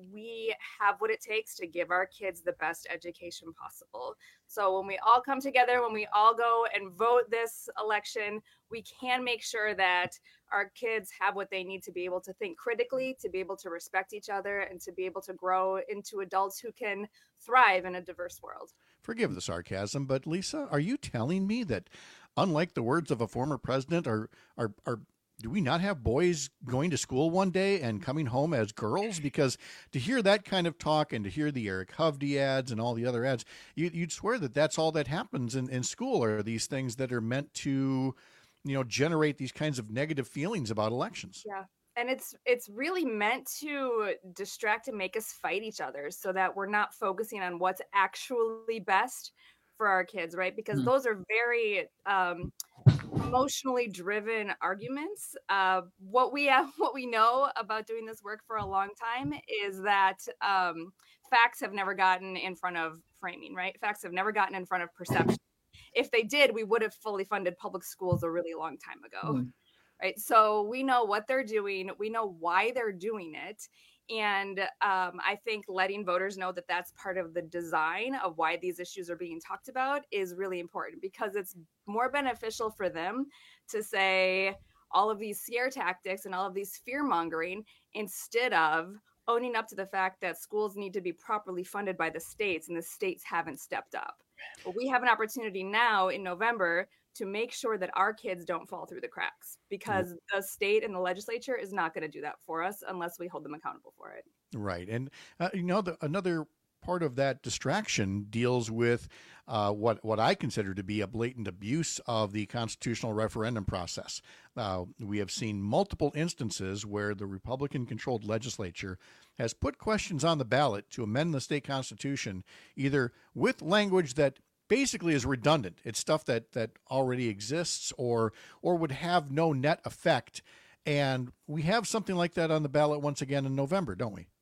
S3: we have what it takes to give our kids the best education possible. So when we all come together, when we all go and vote this election, we can make sure that our kids have what they need to be able to think critically, to be able to respect each other, and to be able to grow into adults who can thrive in a diverse world.
S6: Forgive the sarcasm, but Lisa, are you telling me that, unlike the words of a former president, are are are do we not have boys going to school one day and coming home as girls? Because to hear that kind of talk and to hear the Eric Hovde ads and all the other ads, you, you'd swear that that's all that happens in, in school, are these things that are meant to, you know, generate these kinds of negative feelings about elections.
S3: Yeah. And it's it's really meant to distract and make us fight each other so that we're not focusing on what's actually best for our kids, right? Because
S4: Mm.
S3: those are very um, emotionally driven arguments. Uh, what we have, what we know about doing this work for a long time is that um, facts have never gotten in front of framing, right? Facts have never gotten in front of perception. If they did, we would have fully funded public schools a really long time ago.
S4: Mm.
S3: Right. So we know what they're doing. We know why they're doing it. And um, I think letting voters know that that's part of the design of why these issues are being talked about is really important, because it's more beneficial for them to say all of these scare tactics and all of these fear mongering instead of owning up to the fact that schools need to be properly funded by the states, and the states haven't stepped up. But we have an opportunity now in November to make sure that our kids don't fall through the cracks, because the state and the legislature is not going to do that for us unless we hold them accountable for it.
S6: Right. And, uh, you know, the, another part of that distraction deals with uh, what, what I consider to be a blatant abuse of the constitutional referendum process. Uh, we have seen multiple instances where the Republican-controlled legislature has put questions on the ballot to amend the state constitution, either with language that basically is redundant. It's stuff that that already exists or or would have no net effect. And we have something like that on the ballot once again in November, don't we?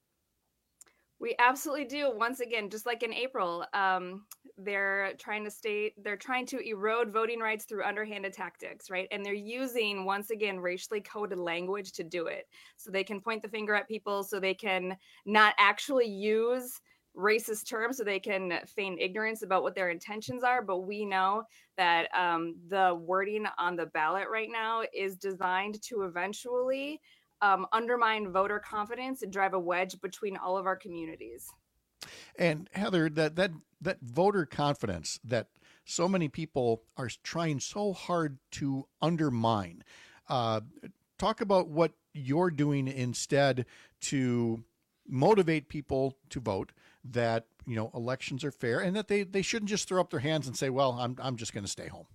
S3: We absolutely do. Once again, just like in April, um, they're trying to state, they're trying to erode voting rights through underhanded tactics, right? And they're using, once again, racially coded language to do it. So they can point the finger at people, so they can not actually use racist terms, so they can feign ignorance about what their intentions are. But we know that um, the wording on the ballot right now is designed to eventually um, undermine voter confidence and drive a wedge between all of our communities.
S6: And Heather, that that that voter confidence that so many people are trying so hard to undermine. Uh, talk about what you're doing instead to motivate people to vote, that, you know, elections are fair, and that they, they shouldn't just throw up their hands and say, well, I'm I'm just going to stay home.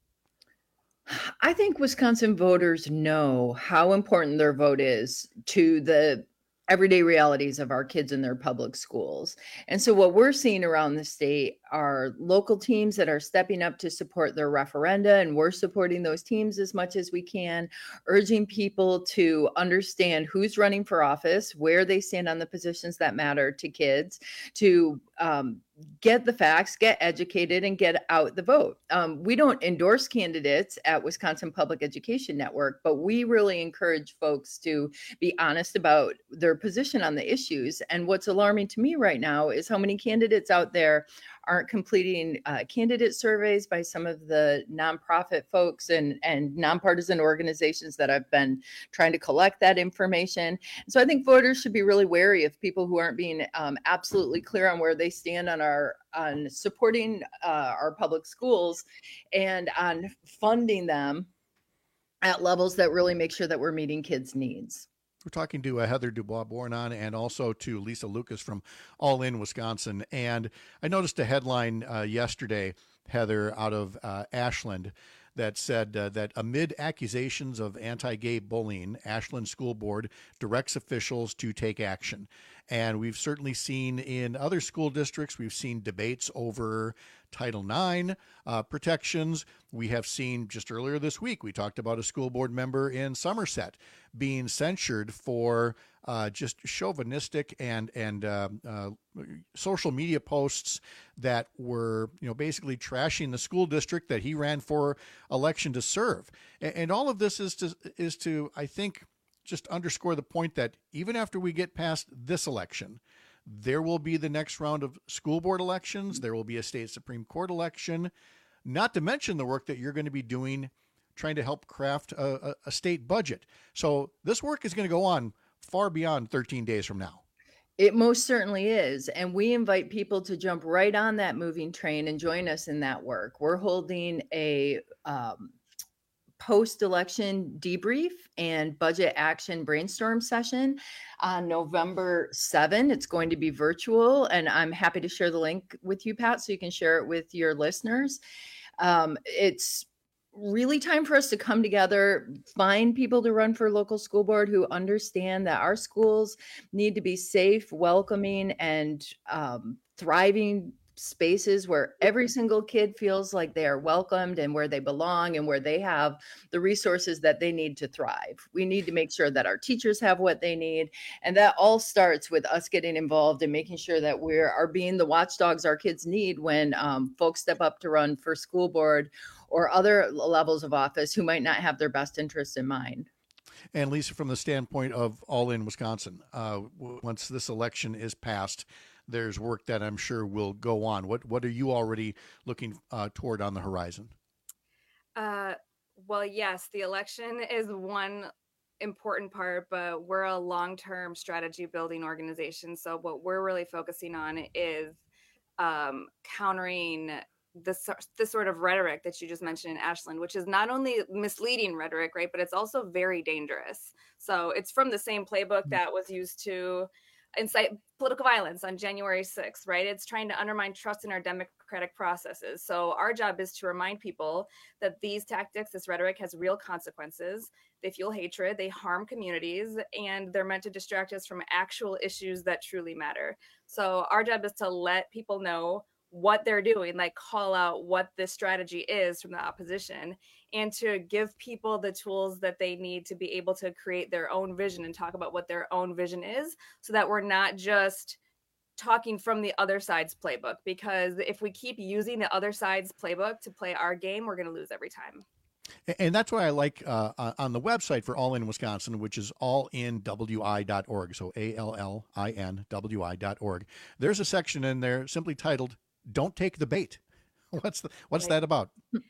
S4: I think Wisconsin voters know how important their vote is to the everyday realities of our kids in their public schools. And so what we're seeing around the state are local teams that are stepping up to support their referenda, and we're supporting those teams as much as we can, urging people to understand who's running for office, where they stand on the positions that matter to kids, to um, get the facts, get educated, and get out the vote. Um, we don't endorse candidates at Wisconsin Public Education Network, but we really encourage folks to be honest about their position on the issues. And what's alarming to me right now is how many candidates out there aren't completing uh, candidate surveys by some of the nonprofit folks and, and nonpartisan organizations that have been trying to collect that information. So I think voters should be really wary of people who aren't being um, absolutely clear on where they stand on our on supporting uh, our public schools and on funding them at levels that really make sure that we're meeting kids' needs.
S6: We're talking to uh, Heather Dubois Bornon and also to Lisa Lucas from All In Wisconsin. And I noticed a headline uh, yesterday Heather, out of uh, Ashland, that said uh, that amid accusations of anti-gay bullying, Ashland School Board directs officials to take action. And we've certainly seen in other school districts, we've seen debates over Title nine uh, protections. We have seen just earlier this week, we talked about a school board member in Somerset being censured for uh, just chauvinistic and and uh, uh, social media posts that were, you know, basically trashing the school district that he ran for election to serve. And, and all of this is to is to I think just underscore the point that even after we get past this election, there will be the next round of school board elections. There will be a state Supreme Court election, not to mention the work that you're going to be doing trying to help craft a, a, a state budget. So this work is going to go on far beyond thirteen days from now.
S4: It most certainly is. And we invite people to jump right on that moving train and join us in that work. We're holding a um, post-election debrief and budget action brainstorm session on November seventh. It's going to be virtual, and I'm happy to share the link with you, Pat, so you can share it with your listeners. Um, it's really time for us to come together, find people to run for local school board who understand that our schools need to be safe, welcoming, and um, thriving spaces where every single kid feels like they are welcomed and where they belong and where they have the resources that they need to thrive. We need to make sure that our teachers have what they need. And that all starts with us getting involved and making sure that we are being the watchdogs our kids need when um, folks step up to run for school board or other levels of office who might not have their best interests in mind.
S6: And Lisa, from the standpoint of All In Wisconsin, uh, once this election is passed, there's work that I'm sure will go on. What what are you already looking uh, toward on the horizon?
S3: Uh, well, yes, the election is one important part, but we're a long-term strategy building organization. So what we're really focusing on is um, countering this, this sort of rhetoric that you just mentioned in Ashland, which is not only misleading rhetoric, right, but it's also very dangerous. So it's from the same playbook that was used to incite political violence on January sixth, right? It's trying to undermine trust in our democratic processes. So our job is to remind people that these tactics, this rhetoric has real consequences. They fuel hatred, they harm communities, and they're meant to distract us from actual issues that truly matter. So our job is to let people know what they're doing, like call out what this strategy is from the opposition, and to give people the tools that they need to be able to create their own vision and talk about what their own vision is, so that we're not just talking from the other side's playbook. Because if we keep using the other side's playbook to play our game, we're going to lose every time.
S6: And that's why I like uh, on the website for All In Wisconsin, which is all in w i dot org, so A L L I N W I dot org. There's a section in there simply titled "Don't Take the Bait." What's the, what's right. that about?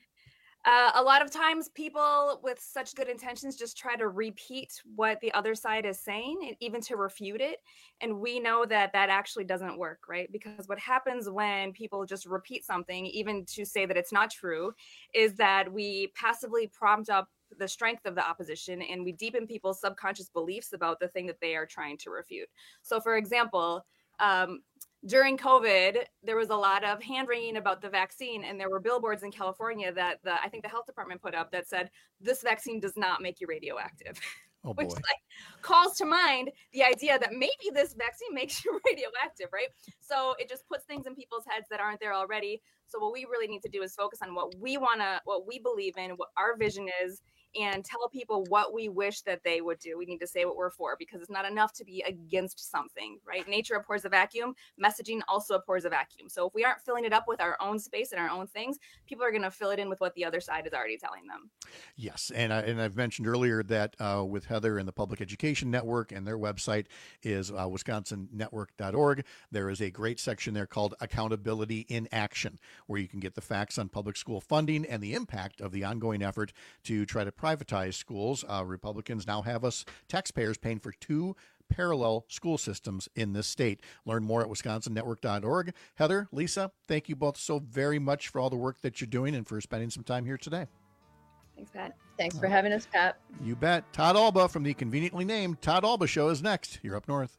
S3: Uh, a lot of times people with such good intentions just try to repeat what the other side is saying, and even to refute it. And we know that that actually doesn't work, right? Because what happens when people just repeat something, even to say that it's not true, is that we passively prompt up the strength of the opposition, and we deepen people's subconscious beliefs about the thing that they are trying to refute. So for example, um, during COVID, there was a lot of hand wringing about the vaccine, and there were billboards in California that the I think the health department put up that said, "This vaccine does not make you radioactive."
S6: Oh, boy.
S3: Which like calls to mind the idea that maybe this vaccine makes you radioactive, right? So it just puts things in people's heads that aren't there already. So what we really need to do is focus on what we want to, what we believe in, what our vision is, and tell people what we wish that they would do. We need to say what we're for, because it's not enough to be against something, right? Nature abhors a vacuum. Messaging also abhors a vacuum. So if we aren't filling it up with our own space and our own things, people are going to fill it in with what the other side is already telling them.
S6: Yes, and, I, and I've mentioned earlier that uh, with Heather and the Public Education Network, and their website is uh, wisconsin network dot org. There is a great section there called Accountability in Action, where you can get the facts on public school funding and the impact of the ongoing effort to try to privatize schools. Uh, Republicans now have us taxpayers paying for two parallel school systems in this state. Learn more at wisconsin network dot org. Heather, Lisa, thank you both so very much for all the work that you're doing and for spending some time here today.
S3: Thanks, Pat.
S4: Thanks for having us, Pat.
S6: You bet. Todd Alba from the conveniently named Todd Alba Show is next. You're up north.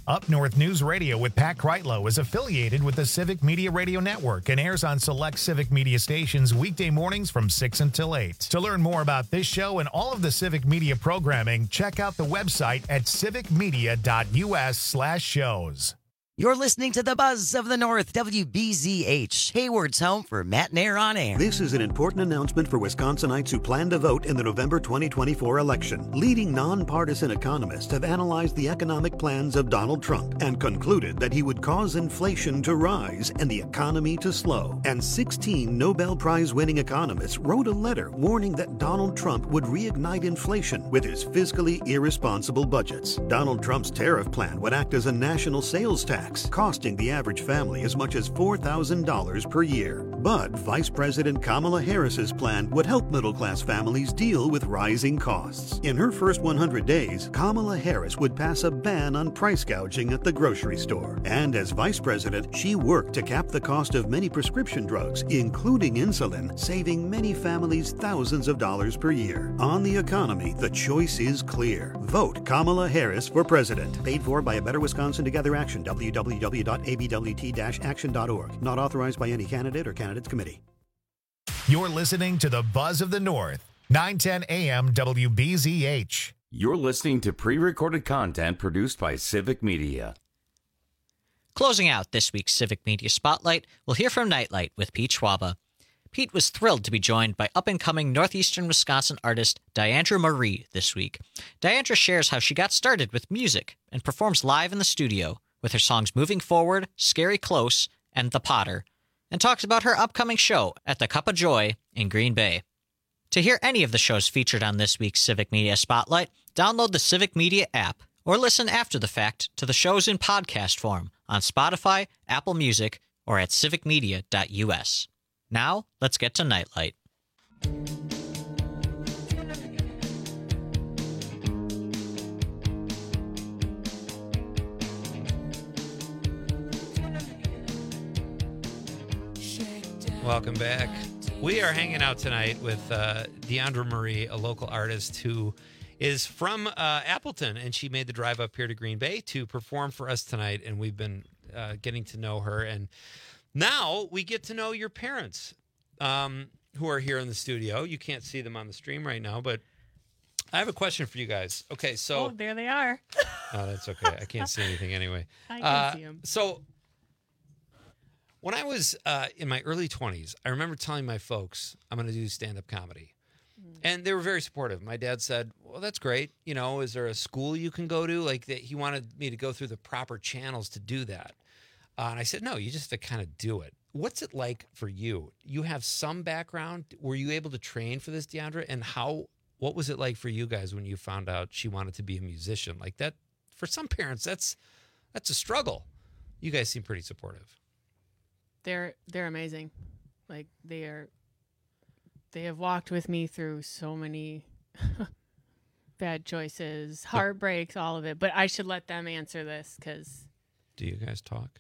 S1: Up North News Radio with Pat Kreitlow is affiliated with the Civic Media Radio Network and airs on select Civic Media stations weekday mornings from six until eight. To learn more about this show and all of the Civic Media programming, check out the website at civicmedia.us slash shows.
S2: You're listening to the Buzz of the North, W B Z H, Hayward's home for Matt Nair on Air.
S5: This is an important announcement for Wisconsinites who plan to vote in the November twenty twenty-four election. Leading nonpartisan economists have analyzed the economic plans of Donald Trump and concluded that he would cause inflation to rise and the economy to slow. And sixteen Nobel Prize-winning economists wrote a letter warning that Donald Trump would reignite inflation with his fiscally irresponsible budgets. Donald Trump's tariff plan would act as a national sales tax, costing the average family as much as four thousand dollars per year. But Vice President Kamala Harris's plan would help middle-class families deal with rising costs. In her first one hundred days, Kamala Harris would pass a ban on price gouging at the grocery store. And as Vice President, she worked to cap the cost of many prescription drugs, including insulin, saving many families thousands of dollars per year. On the economy, the choice is clear. Vote Kamala Harris for president. Paid for by A Better Wisconsin Together Action, w w w dot a b w t dash action dot org. Not authorized by any candidate or candidates committee.
S1: You're listening to the Buzz of the North, nine ten a m W B Z H.
S18: You're listening to pre-recorded content produced by Civic Media.
S19: Closing out this week's Civic Media Spotlight, we'll hear from Nightlight with Pete Schwaba. Pete was thrilled to be joined by up-and-coming northeastern Wisconsin artist Diandra Marie this week. Diandra shares how she got started with music and performs live in the studio with her songs Moving Forward, Scary Close, and The Potter, and talks about her upcoming show at the Cup of Joy in Green Bay. To hear any of the shows featured on this week's Civic Media Spotlight, download the Civic Media app or listen after the fact to the shows in podcast form on Spotify, Apple Music, or at civic media dot u s. Now, let's get to Nightlight.
S12: Welcome back. We are hanging out tonight with uh, Diandra Marie, a local artist who is from uh, Appleton, and she made the drive up here to Green Bay to perform for us tonight, and we've been uh, getting to know her. And now we get to know your parents um, who are here in the studio. You can't see them on the stream right now, but I have a question for you guys. Okay, so...
S13: Oh, there they are.
S12: Oh, that's okay. I can't see anything anyway.
S13: I can
S12: uh,
S13: see them.
S12: So... When I was uh, in my early twenties, I remember telling my folks, I'm going to do stand-up comedy. Mm. And they were very supportive. My dad said, well, that's great. You know, is there a school you can go to? Like, that he wanted me to go through the proper channels to do that. Uh, and I said, no, you just have to kind of do it. What's it like for you? You have some background. Were you able to train for this, Diandra? And how? What was it like for you guys when you found out she wanted to be a musician? Like that, for some parents, that's that's a struggle. You guys seem pretty supportive.
S13: They're they're amazing. Like they are they have walked with me through so many bad choices, heartbreaks, all of it. But I should let them answer this because
S12: do you guys talk?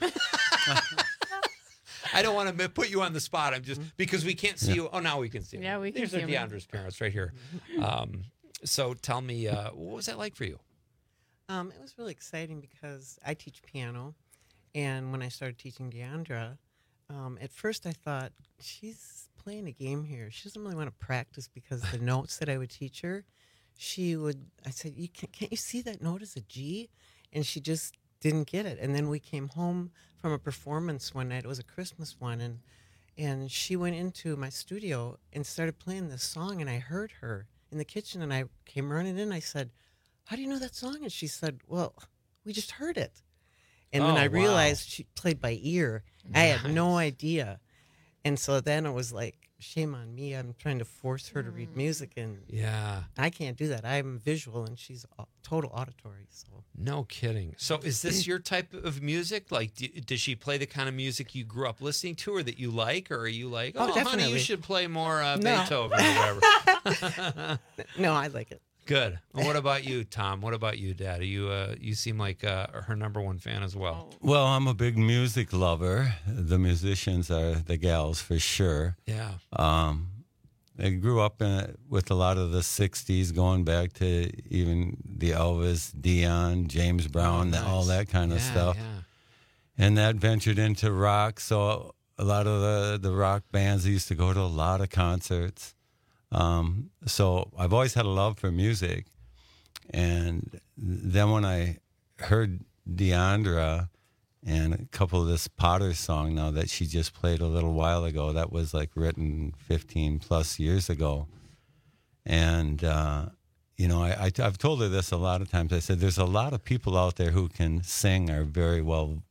S12: I don't want to put you on the spot. I'm just because we can't see yeah. you. Oh, now we can see.
S13: Yeah,
S12: them.
S13: we can
S12: These
S13: see
S12: are Diandra's parents right here. Um, so tell me, uh, what was that like for you?
S16: Um, it was really exciting because I teach piano. And when I started teaching Diandra, um, at first I thought, she's playing a game here. She doesn't really want to practice because the notes that I would teach her, she would, I said, you can't, can't you see that note as a G? And she just didn't get it. And then we came home from a performance one night. It was a Christmas one. And, and she went into my studio and started playing this song. And I heard her in the kitchen. And I came running in. I said, how do you know that song? And she said, well, we just heard it. And oh, then I realized wow. she played by ear. Nice. I had no idea. And so then it was like, shame on me. I'm trying to force her to read music. And
S12: yeah,
S16: I can't do that. I'm visual and she's total auditory. So
S12: no kidding. So is this your type of music? Like, do, does she play the kind of music you grew up listening to or that you like? Or are you like, oh, oh honey, you should play more uh, no. Beethoven or whatever?
S16: No, I like it.
S12: Good. Well, what about you, Tom? What about you, Dad? You uh, you seem like uh, her number one fan as well.
S21: Well, I'm a big music lover. The musicians are the gals for sure.
S12: Yeah.
S21: Um, I grew up in it with a lot of the sixties, going back to even the Elvis, Dion, James Brown,
S12: Oh, nice.
S21: all that kind of
S12: Yeah,
S21: stuff.
S12: yeah.
S21: And that ventured into rock. So a lot of the, the rock bands, I used to go to a lot of concerts. Um, so I've always had a love for music. And then when I heard Deandra and a couple of this Potter song now that she just played a little while ago, that was like written fifteen plus years ago. And, uh, you know, I, I, I've told her this a lot of times. I said, there's a lot of people out there who can sing, are very well,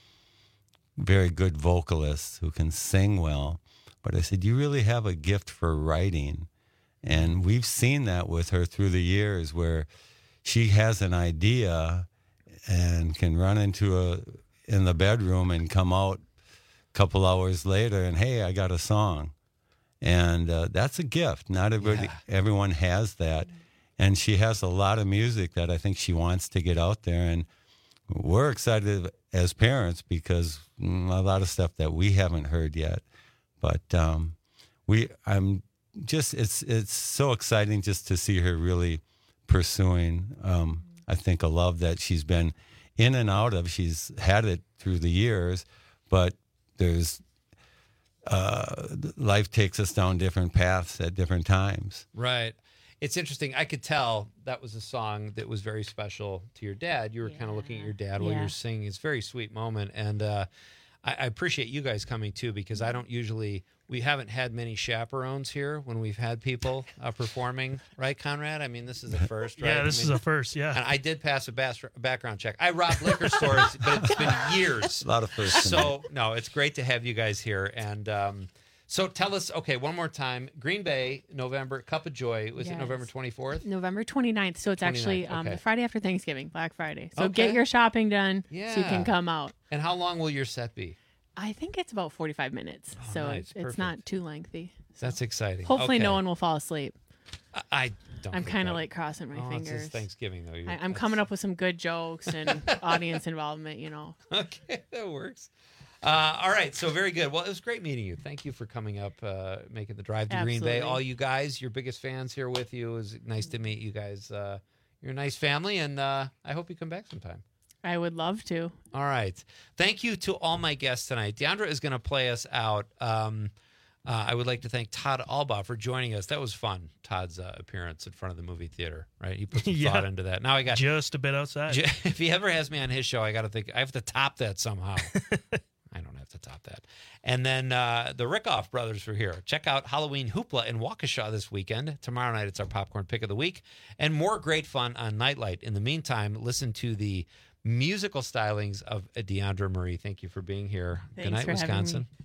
S21: very good vocalists who can sing well. But I said, you really have a gift for writing. And we've seen that with her through the years where she has an idea and can run into a in the bedroom and come out a couple hours later and, hey, I got a song. And uh, that's a gift. Not everybody,
S12: Yeah.
S21: everyone has that. And she has a lot of music that I think she wants to get out there. And we're excited as parents because mm, a lot of stuff that we haven't heard yet. But um, we, I'm just, it's it's so exciting just to see her really pursuing, um, I think, a love that she's been in and out of. She's had it through the years, but there's uh, life takes us down different paths at different times.
S12: Right. It's interesting. I could tell that was a song that was very special to your dad. You were kind of looking at your dad while
S13: Yeah.
S12: you were singing. It's a very sweet moment. And uh, I, I appreciate you guys coming too, because I don't usually, we haven't had many chaperones here when we've had people uh, performing, right, Conrad? I mean, this is a first, right?
S7: Yeah, this
S12: I
S7: is
S12: mean,
S7: a first, yeah.
S12: And I did pass a bas- background check. I robbed liquor stores, but it's been years.
S21: A lot of firsts.
S12: So, no, it's great to have you guys here. And um, so tell us, okay, one more time. Green Bay, November, Cup of Joy. Was it
S13: Yes.
S12: November twenty-fourth?
S13: November twenty-ninth. So it's actually
S12: twenty-ninth,
S13: um,
S12: okay.
S13: the Friday after Thanksgiving, Black Friday. So
S12: Okay.
S13: get your shopping done so you
S12: Yeah.
S13: can come out.
S12: And how long will your set be?
S13: I think it's about forty-five minutes. so
S12: nice.
S13: it's, it's
S12: Perfect.
S13: not too lengthy.
S12: That's exciting.
S13: Hopefully no
S12: Okay.
S13: one will fall asleep.
S12: I, I don't.
S13: I'm
S12: think
S13: kind of
S12: that-
S13: like crossing my
S12: oh, It's
S13: fingers.
S12: just Thanksgiving though. You're-
S13: I, I'm coming up with some good jokes and audience involvement, you know.
S12: Okay, that works. Uh, all right, so very good. Well, it was great meeting you. Thank you for coming up, uh, making the drive to Green Bay.
S13: Absolutely.
S12: All you guys, your biggest fans here with you. It was nice to meet you guys. Uh, you're a nice family, and uh, I hope you come back sometime.
S13: I would love to.
S12: All right. Thank you to all my guests tonight. Deandra is going to play us out. Um, uh, I would like to thank Todd Albaugh for joining us. That was fun, Todd's uh, appearance in front of the movie theater, right? He put some
S7: Yeah.
S12: thought into that. Now I got
S7: Just a bit outside.
S12: If he ever has me on his show, I got to think I have to top that somehow. I don't have to top that. And then uh, the Rickoff brothers were here. Check out Halloween Hoopla in Waukesha this weekend. Tomorrow night, it's our popcorn pick of the week. And more great fun on Nightlight. In the meantime, listen to the musical stylings of Deandra Marie. Thank you for being here.
S13: Thanks
S12: Good night,
S13: for having
S12: Wisconsin.
S13: me.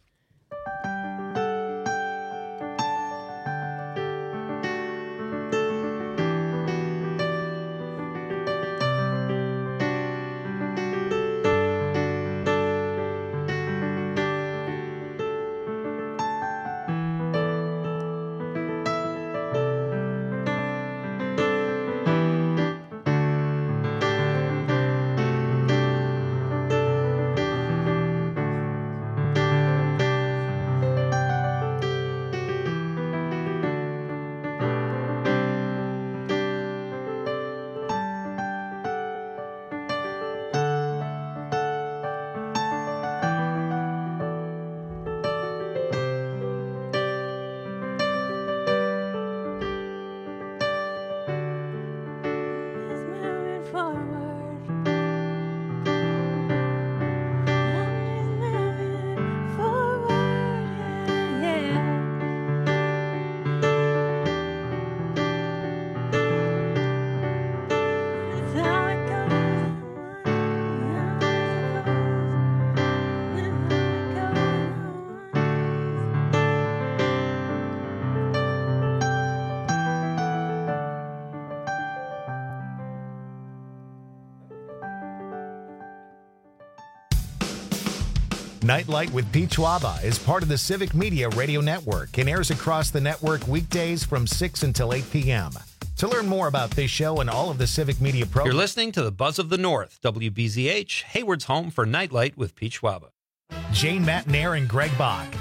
S1: Nightlight with Pete Schwaba is part of the Civic Media Radio Network and airs across the network weekdays from six until eight p.m. To learn more about this show and all of the Civic Media programs,
S12: You're listening to the Buzz of the North, W B Z H, Hayward's home for Nightlight with Pete Schwaba.
S1: Jane Matnair and Greg Bach.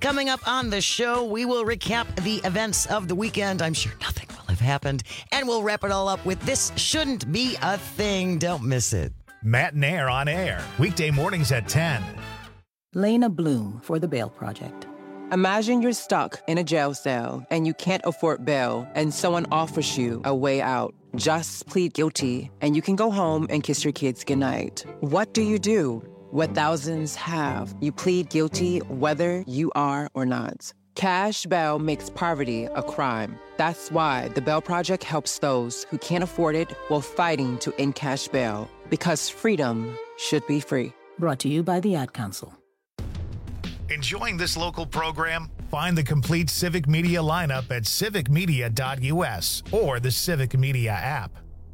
S2: Coming up on the show, we will recap the events of the weekend. I'm sure nothing will have happened. And we'll wrap it all up with This Shouldn't Be a Thing. Don't miss it.
S1: Matt and Air on air, weekday mornings at ten.
S7: Lena Bloom for the Bail Project.
S8: Imagine you're stuck in a jail cell and you can't afford bail and someone offers you a way out. Just plead guilty and you can go home and kiss your kids goodnight. What do you do? What thousands have. You plead guilty whether you are or not. Cash bail makes poverty a crime. That's why the Bail Project helps those who can't afford it while fighting to end cash bail. Because freedom should be free.
S7: Brought to you by the Ad Council.
S1: Enjoying this local program? Find the complete Civic Media lineup at civic media dot u s or the Civic Media app.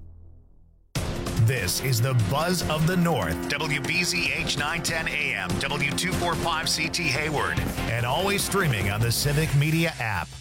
S1: This is the Buzz of the North, W B Z H nine ten A M, W two forty-five C T Hayward, and always streaming on the Civic Media app.